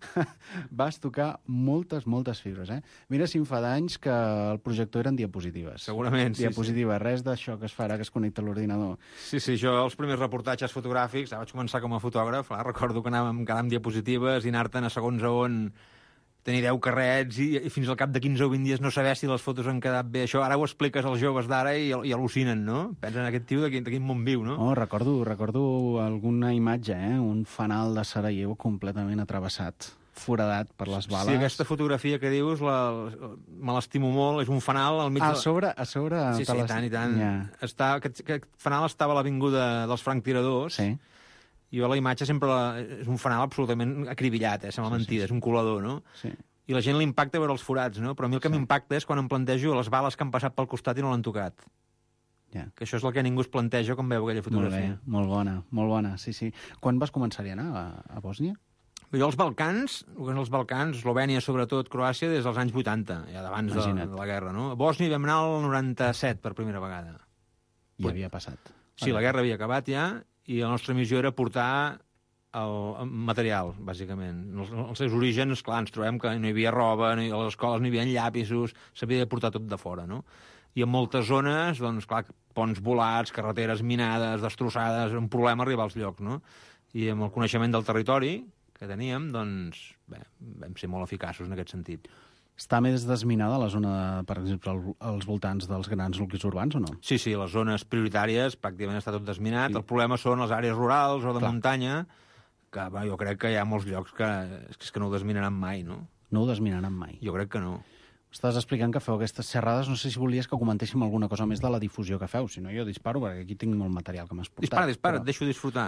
Vas tocar moltes, moltes fibres, eh? Mira si em fa d'anys que el projector eren diapositives. Segurament, sí, Diapositives, res d'això que es farà, que es connecta a l'ordinador. Sí, sí, jo els primers reportatges fotogràfics, ah, vaig començar com a fotògraf, ah, recordo que anàvem quedant amb diapositives i anar-te'n a segons a on tenir deu carrets i, i fins al cap de quinze o vint dies no saber si les fotos han quedat bé. Això ara ho expliques als joves d'ara i, i al·lucinen, no? Pensen en aquest tio de quin, de quin món viu, no? Oh, recordo, recordo alguna imatge, eh? Un fanal de Sarajevo completament atravessat, foradat per les bales. Sí, aquesta fotografia que dius la, me l'estimo molt, és un fanal al mig A de... sobre, a sobre... Sí, sí, i tant, i tant. Ja. Està, aquest, aquest fanal estava a l'avinguda dels franctiradors. Sí. I jo la imatge sempre la, és un fanal absolutament acribillat, eh? Sembla Sí, mentida, sí, sí. és un colador, no? Sí. I la gent l'impacta veure els forats, no? Però a mi el que sí. m'impacta és quan em plantejo les bales que han passat pel costat i no l'han tocat. Ja. Que això és el que ningú es planteja quan veu aquella fotografia. Molt bé, molt bona, molt bona, sí, sí. Quan vas començar a anar a, a Bòsnia? Jo als Balcans, el que són els Balcans, Eslovènia sobretot, Croàcia, des dels anys vuitanta, ja d'abans de, de la guerra, no? A Bòsnia vam anar al noranta-set per primera vegada. Ja havia passat. Sí, la guerra havia acabat ja, i la nostra missió era portar el material, bàsicament. Els, els seus orígens, clar, ens trobem que no hi havia roba, no hi, a les escoles no hi havia llapisos, s'havia de portar tot de fora, no? I en moltes zones, doncs, clar, ponts volats, carreteres minades, destrossades, un problema arribar als llocs, no? I amb el coneixement del territori que teníem, doncs, bé, vam ser molt eficaços en aquest sentit. Està més desminada la zona, per exemple, al, als voltants dels grans nuclis urbans, o no? Sí, sí, les zones prioritàries pràcticament està tot desminat. Sí. El problema són les àrees rurals o de Clar. muntanya, que bé, jo crec que hi ha molts llocs que, és que no ho desminaran mai, no? No ho desminaran mai. Jo crec que no. Estàs explicant que feu aquestes xerrades, no sé si volies que comentéssim alguna cosa més de la difusió que feu, si no jo disparo, perquè aquí tinc molt material que m'has portat. Dispara, dispara, però... et deixo disfrutar.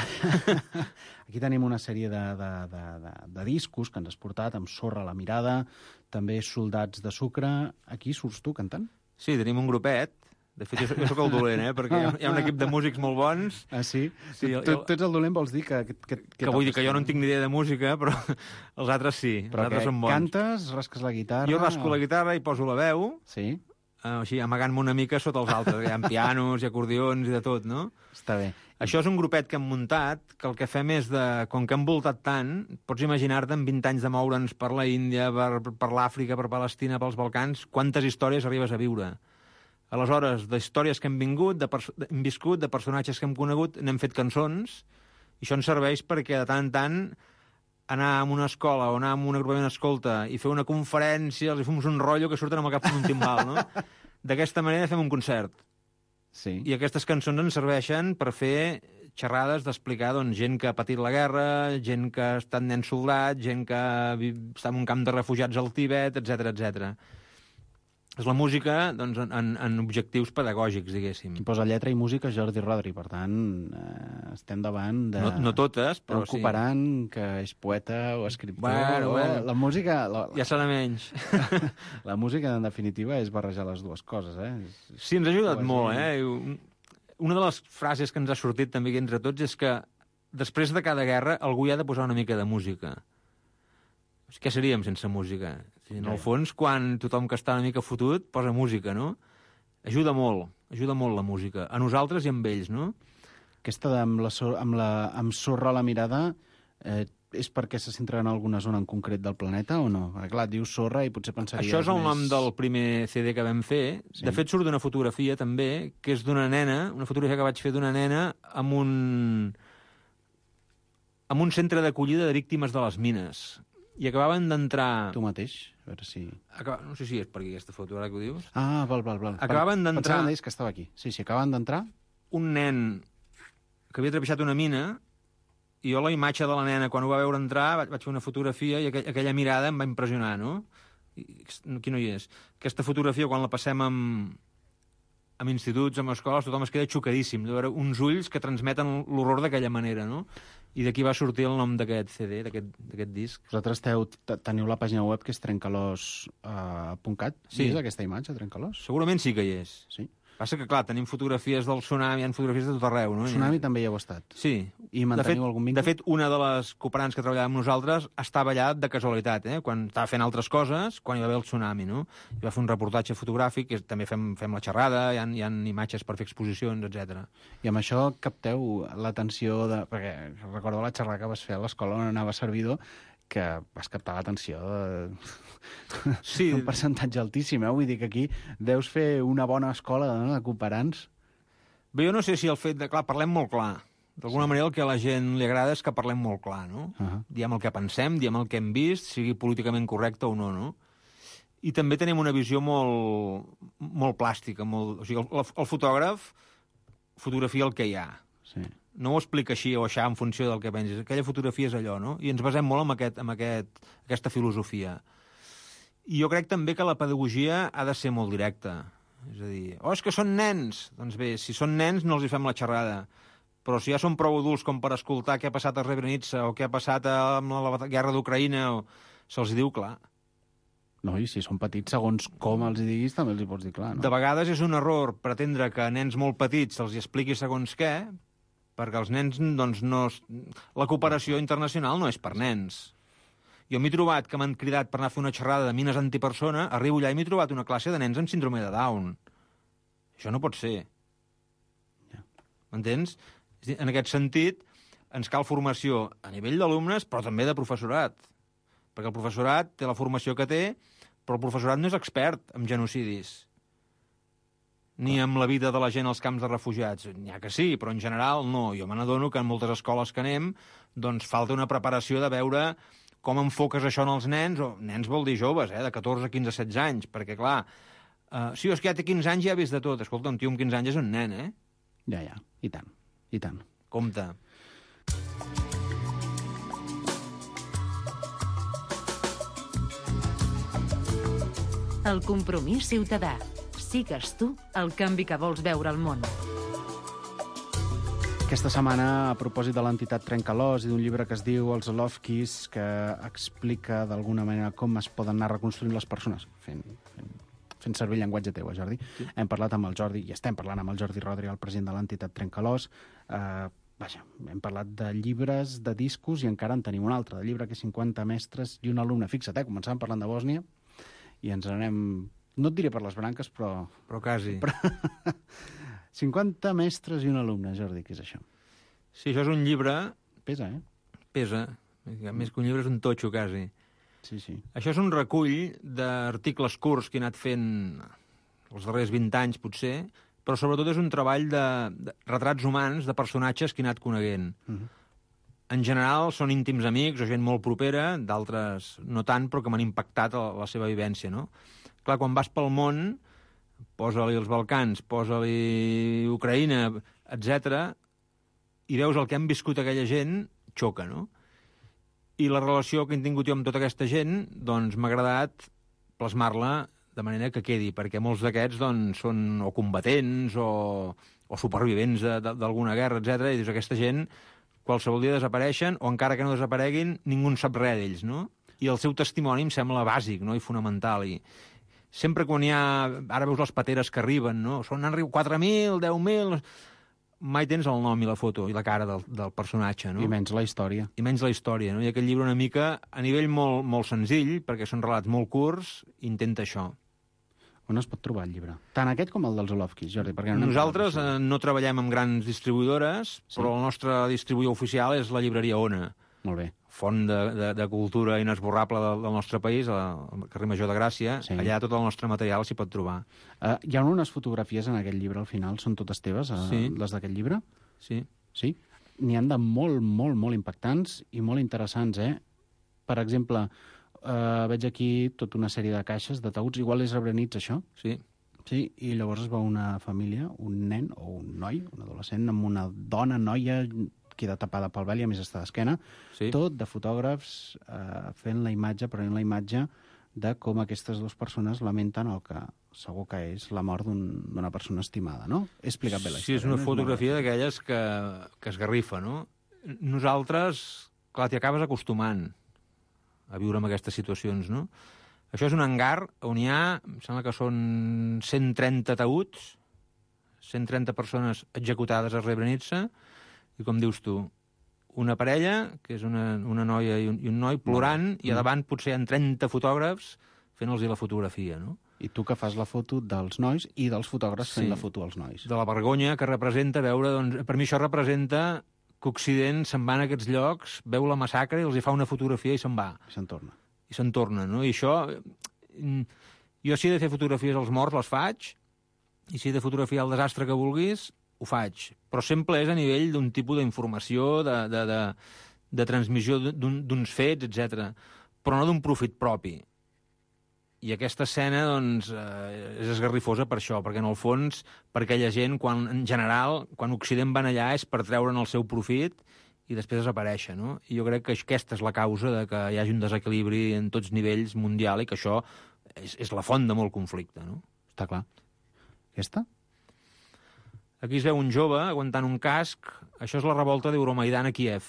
Aquí tenim una sèrie de, de, de, de, de discos que ens has portat, amb Sorra a la mirada, també Soldats de sucre. Aquí surts tu cantant? Sí, tenim un grupet. De fet, jo, jo sóc el dolent, eh? Perquè hi ha, hi ha un equip de músics molt bons. Ah, sí? Sí, tu, el, tu, tu ets el dolent, vols dir que... Que, que, que, que vull dir que jo no en tinc ni idea de música, però els altres sí. Però els altres que són bons. cantes, rasques la guitarra... Jo rasco la guitarra i poso la veu. Sí. Uh, així, amagant-me una mica sota els altres. Hi ha pianos i acordions i de tot, no? Està bé. Això és un grupet que hem muntat, que el que fem és de... Com que hem voltat tant, pots imaginar-te en vint anys de moure'ns per la Índia, per, per l'Àfrica, per Palestina, pels Balcans, quantes històries arribes a viure. Aleshores, d'històries que hem vingut, de hem viscut, de personatges que hem conegut, n'hem fet cançons, i això ens serveix perquè de tant en tant anar a una escola o anar a un agrupament escolta i fer una conferència, els hi fem un rotllo que surten amb el cap com un timbal, no? D'aquesta manera fem un concert. Sí. I aquestes cançons ens serveixen per fer xerrades d'explicar doncs, gent que ha patit la guerra, gent que ha estat nen soldat, gent que està en un camp de refugiats al Tibet, etcètera, etcètera. És la música doncs, en, en objectius pedagògics, diguéssim. Qui posa lletra i música és Jordi Rodri, per tant, eh, estem davant de... No, no totes, però un cooperant sí. que és poeta o escriptor. Bueno, bueno. La música... La, ja serà menys. La música, en definitiva, és barrejar les dues coses, eh? Sí, ens ha ajudat molt, eh? Una de les frases que ens ha sortit també entre tots és que després de cada guerra algú hi ha de posar una mica de música. Què seríem sense música? En el fons, quan tothom que està una mica fotut posa música, no? Ajuda molt, ajuda molt la música. A nosaltres i amb ells, no? Aquesta de, amb, la, amb, la, amb Sorra a la mirada eh, és perquè se centra en alguna zona en concret del planeta o no? Perquè, clar, dius Sorra i potser pensaries... Això és el més... nom del primer C D que vam fer. Sí. De fet, surt d'una fotografia, també, que és d'una nena, una fotografia que vaig fer d'una nena amb un... amb un centre d'acollida de víctimes de les mines. I acabaven d'entrar... Tu mateix? A veure si... Acaba... No sé si és per aquí aquesta foto, ara que ho dius. Ah, val, val, val. Acabaven d'entrar... Pensava que estava aquí. Sí, sí, acabaven d'entrar... Un nen que havia trepitjat una mina, i jo la imatge de la nena, quan ho va veure entrar, vaig, vaig fer una fotografia i aquell, aquella mirada em va impressionar, no? Aquí no hi és. Aquesta fotografia, quan la passem amb, amb instituts, amb escoles, tothom es queda xocadíssim de veure uns ulls que transmeten l'horror d'aquella manera, no? I d'aquí va sortir el nom d'aquest C D, d'aquest disc. Vosaltres teu, teniu la pàgina web que és trencalòs punt cat. Sí. I és aquesta imatge, Trencalòs? Segurament sí que hi és. Sí. Passa que, clar, tenim fotografies del tsunami, hi ha fotografies de tot arreu, no? El tsunami també hi heu estat. Sí. I manteniu algun vincle? De fet, una de les cooperants que treballava amb nosaltres estava allà de casualitat, eh? Quan estava fent altres coses, quan hi va haver el tsunami, no? I va fer un reportatge fotogràfic, que també fem, fem la xerrada, hi ha, hi ha imatges per fer exposicions, etcètera. I amb això capteu l'atenció de... Perquè recordo la xerrada que vas fer a l'escola on anava servidor, que vas captar l'atenció de... sí. un percentatge altíssim, eh? Vull dir que aquí deus fer una bona escola, no?, de cooperants. Bé, jo no sé si el fet de... Clar, parlem molt clar. D'alguna sí. manera el que a la gent li agrada és que parlem molt clar, no? Uh -huh. Diem el que pensem, diem el que hem vist, sigui políticament correcte o no, no? I també tenim una visió molt, molt plàstica, molt... O sigui, el, el fotògraf fotografia el que hi ha. Sí. No ho explica així o aixà en funció del que pensis. Aquella fotografia és allò, no? I ens basem molt en, aquest, en aquest, aquesta filosofia. I jo crec també que la pedagogia ha de ser molt directa. És a dir, oh, és que són nens! Doncs bé, si són nens no els hi fem la xerrada. Però si ja són prou adults com per escoltar què ha passat a Srebrenica o què ha passat amb la guerra d'Ucraïna, o... se'ls diu clar. No, i si són petits, segons com els hi diguis, també els hi pots dir clar, no? De vegades és un error pretendre que a nens molt petits se'ls hi expliqui segons què, perquè els nens, doncs, no... La cooperació internacional no és per nens. Jo m'he trobat que m'han cridat per anar a fer una xerrada de mines antipersona, arribo allà i m'he trobat una classe de nens amb síndrome de Down. Això no pot ser. Ja. M'entens? En aquest sentit, ens cal formació a nivell d'alumnes, però també de professorat. Perquè el professorat té la formació que té, però el professorat no és expert en genocidis. Ni amb la vida de la gent als camps de refugiats. N'hi ha que sí, però en general no. Jo me n'adono que en moltes escoles que anem doncs falta una preparació de veure com enfoques això en els nens, o nens vol dir joves, eh, de catorze, quinze, setze anys, perquè, clar, uh, sí, és que ja té quinze anys i ja ha vist de tot. Escolta, un tio amb quinze anys és un nen, eh? Ja, ja, i tant, i tant. Compte. El compromís ciutadà. Sigues tu el canvi que vols veure al món. Aquesta setmana, a propòsit de l'entitat Trencalòs i d'un llibre que es diu Els Olofkis, que explica d'alguna manera com es poden anar reconstruint les persones, fent, fent, fent servir el llenguatge teu, eh, Jordi. Sí. Hem parlat amb el Jordi, i estem parlant amb el Jordi Rodri, el president de l'entitat Trencalòs. Eh, vaja, hem parlat de llibres, de discos, i encara en tenim un altre, de llibre que és cinquanta mestres i un alumne. Fixa't, eh, començàvem parlant de Bòsnia, i ens anem... No et diré per les branques, però... Però quasi. Però... cinquanta mestres i un alumne, Jordi, què és això? Sí, això és un llibre... Pesa, eh? Pesa. Més que un llibre és un totxo, quasi. Sí, sí. Això és un recull d'articles curts que he anat fent els darrers vint anys, potser, però sobretot és un treball de, de retrats humans de personatges que he anat coneguent. Uh -huh. En general són íntims amics o gent molt propera, d'altres no tant, però que m'han impactat la, la seva vivència, no? Clar, quan vas pel món, posa-li els Balcans, posa-li Ucraïna, etcètera, i veus el que han viscut aquella gent, xoca, no? I la relació que he tingut jo amb tota aquesta gent, doncs m'ha agradat plasmar-la de manera que quedi, perquè molts d'aquests doncs, són o combatents o, o supervivents d'alguna guerra, etcètera, i dius, aquesta gent qualsevol dia desapareixen, o encara que no desapareguin, ningú en sap res d'ells, no? I el seu testimoni em sembla bàsic, no?, i fonamental, i sempre quan hi ha... Ara veus les pateres que arriben, no? Són quatre mil, deu mil... Mai tens el nom i la foto i la cara del, del personatge, no? I menys la història. I menys la història, no? I aquest llibre una mica, a nivell molt, molt senzill, perquè són relats molt curts, intenta això. On es pot trobar el llibre? Tant aquest com el dels Olofkis, Jordi? Perquè no Nosaltres eh, no treballem amb grans distribuïdores, sí. Però el nostre distribuïdor oficial és la llibreria Ona. Molt bé. Font de, de, de cultura inesborrable del, del nostre país, al carrer Major de Gràcia. Sí. Allà tot el nostre material s'hi pot trobar. Uh, hi ha unes fotografies en aquest llibre, al final, són totes teves, uh, sí. Les d'aquest llibre? Sí. Sí? N'hi han de molt, molt, molt impactants i molt interessants, eh? Per exemple, uh, veig aquí tota una sèrie de caixes, de taüts, igual és Srebrenica, això? Sí. Sí, i llavors es veu una família, un nen o un noi, un adolescent, amb una dona, noia, queda tapada pel vel i a més està d'esquena, sí. Tot de fotògrafs eh, fent la imatge, prenent la imatge de com aquestes dues persones lamenten el que segur que és la mort d'una un, persona estimada, no? He explicat bé la història. Sí, és una no? fotografia d'aquelles que, que es garrifa, no? Nosaltres, clar, t'hi acabes acostumant a viure en aquestes situacions, no? Això és un hangar on hi ha, em sembla que són cent trenta taüts, cent trenta persones executades a Srebrenica, i com dius tu, una parella, que és una, una noia i un, i un noi, plorant, mm. i a davant potser hi ha trenta fotògrafs fent-los la fotografia, no? I tu que fas la foto dels nois i dels fotògrafs fent Sí. la foto als nois. De la vergonya que representa veure... Doncs, per mi això representa que Occident se'n va a aquests llocs, veu la massacre i els hi fa una fotografia i se'n va. I se'n torna. I se'n torna, no? I això... Jo si he de fer fotografies als morts, les faig, i si he de fotografiar el desastre que vulguis, ho faig. Però sempre és a nivell d'un tipus d'informació, de, de, de, de transmissió d'uns fets, etcètera. Però no d'un profit propi. I aquesta escena, doncs, eh, és esgarrifosa per això, perquè en el fons, per aquella gent, quan, en general, quan Occident van allà és per treure'n el seu profit i després desaparèixer, no? I jo crec que aquesta és la causa de que hi hagi un desequilibri en tots nivells mundial i que això és, és la font de molt conflicte, no? Està clar. Aquesta? Aquí es veu un jove aguantant un casc. Això és la revolta d'Euromaidan a Kíev.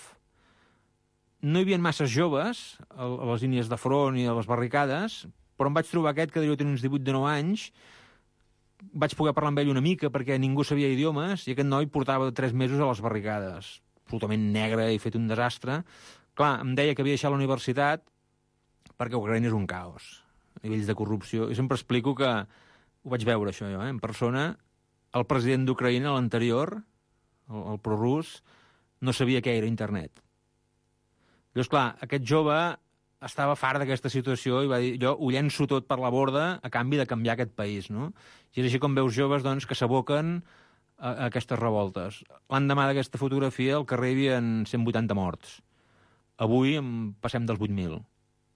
No hi havia masses joves a les línies de front i a les barricades, però em vaig trobar aquest que devia tenir uns divuit de nou anys. Vaig poder parlar amb ell una mica perquè ningú sabia idiomes i aquest noi portava tres mesos a les barricades. Absolutament negre i fet un desastre. Clar, em deia que havia deixat la universitat perquè Ucraïna és un caos. A nivells de corrupció. I sempre explico que ho vaig veure, això, jo, eh, en persona. El president d'Ucraïna, l'anterior, el, el prorus, no sabia què era internet. Llavors, clar, aquest jove estava fart d'aquesta situació i va dir, jo ho llenço tot per la borda a canvi de canviar aquest país, no? I és així com veus joves, doncs, que s'aboquen a, a aquestes revoltes. L'endemà d'aquesta fotografia, al carrer hi havia cent vuitanta morts. Avui en passem dels vuit mil.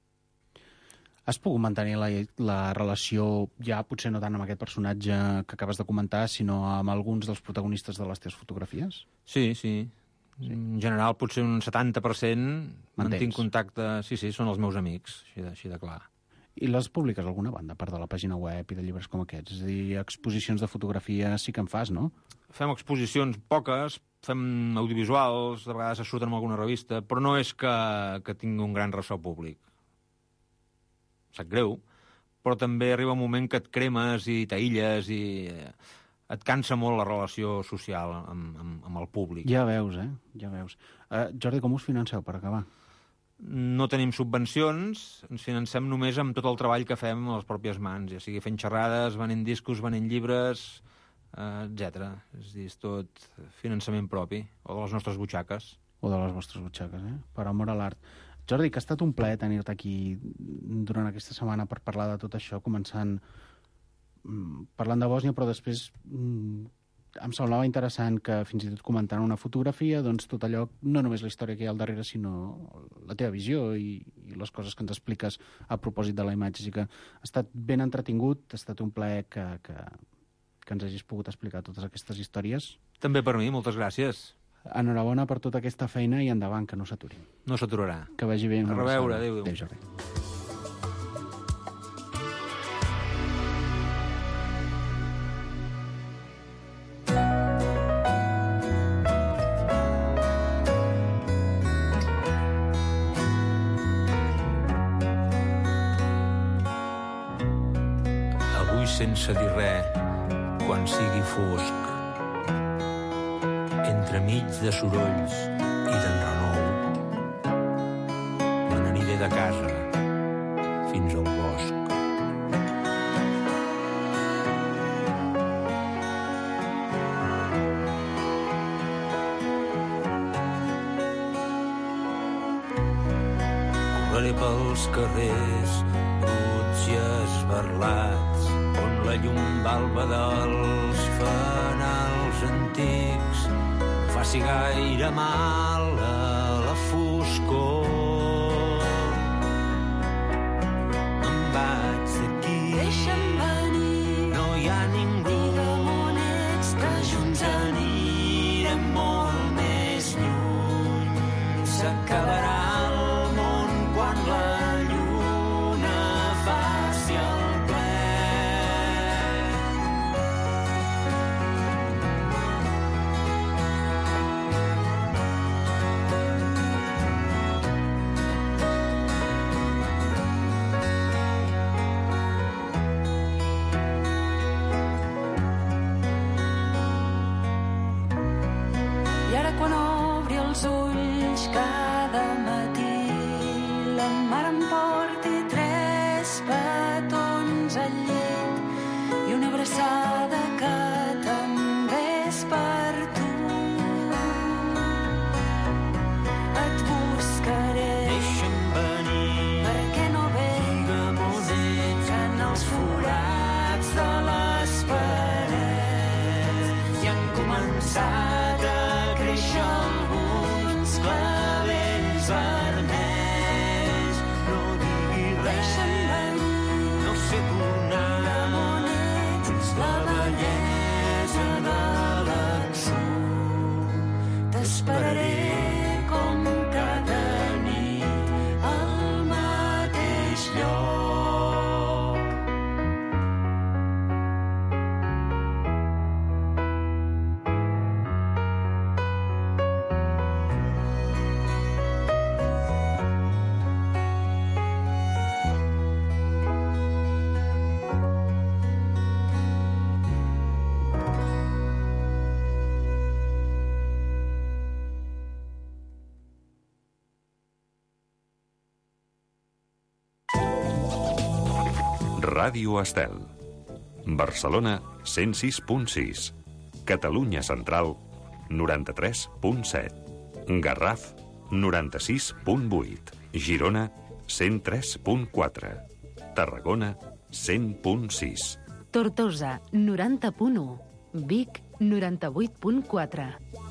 Has pogut mantenir la, la relació, ja potser no tant amb aquest personatge que acabes de comentar, sinó amb alguns dels protagonistes de les teves fotografies? Sí, sí. sí. En general, potser un setanta per cent mantinc contacte... Sí, sí, són els meus amics, així de, així de clar. I les publiques a alguna banda, a part de la pàgina web i de llibres com aquests? És a dir, exposicions de fotografia sí que en fas, no? Fem exposicions poques, fem audiovisuals, de vegades es surten en alguna revista, però no és que, que tingui un gran ressò públic. Sap greu, però també arriba un moment que et cremes i t'aïlles i et cansa molt la relació social amb, amb, amb el públic. Ja veus, eh? Ja veus. Uh, Jordi, com us financeu, per acabar? No tenim subvencions, ens financem només amb tot el treball que fem a les pròpies mans, ja sigui fent xerrades, venent discos, venent llibres, uh, etcètera. És a dir, és tot finançament propi, o de les nostres butxaques. O de les vostres butxaques, eh? Per amor a l'art. Jordi, que ha estat un plaer tenir-te aquí durant aquesta setmana per parlar de tot això, començant parlant de Bòsnia, però després em semblava interessant que fins i tot comentant una fotografia, doncs tot allò, no només la història que hi ha al darrere, sinó la teva visió i, i les coses que ens expliques a propòsit de la imatge. Així que ha estat ben entretingut, ha estat un plaer que, que, que ens hagis pogut explicar totes aquestes històries. També per mi, moltes gràcies. Enhorabona per tota aquesta feina i endavant, que no s'aturin. No s'aturarà. Que vagi bé. A reveure, adéu. Adéu, Jordi. Avui sense dir res, quan sigui fosc, entremig de sorolls i d'enrenou, me n'aniré de casa fins al bosc. Correré pels carrers bruts i esberlats, on la llum balba dels fanals antics faci gaire mal a la foscor. Em vaig d'aquí, deixa'm venir, no hi ha ningú, digue'm on ets, que junts anirem molt més lluny. S'acabarà el món quan la lluna fa cada matí. La mare em porti tres petons al llit i una abraçada que també és per tu. Et buscaré. Deixa'm venir. Perquè no veig en els forats de les parets i han començat a créixer alguns clavells vermells. No diguis res, no sé tornar. La bellesa de l'accent. T'esperaré com cada nit al mateix lloc. Ràdio Estel. Barcelona, cent sis punt sis. Catalunya Central, noranta-tres punt set. Garraf, noranta-sis punt vuit. Girona, cent tres punt quatre. Tarragona, cent punt sis. Tortosa, noranta punt u. Vic, noranta-vuit punt quatre.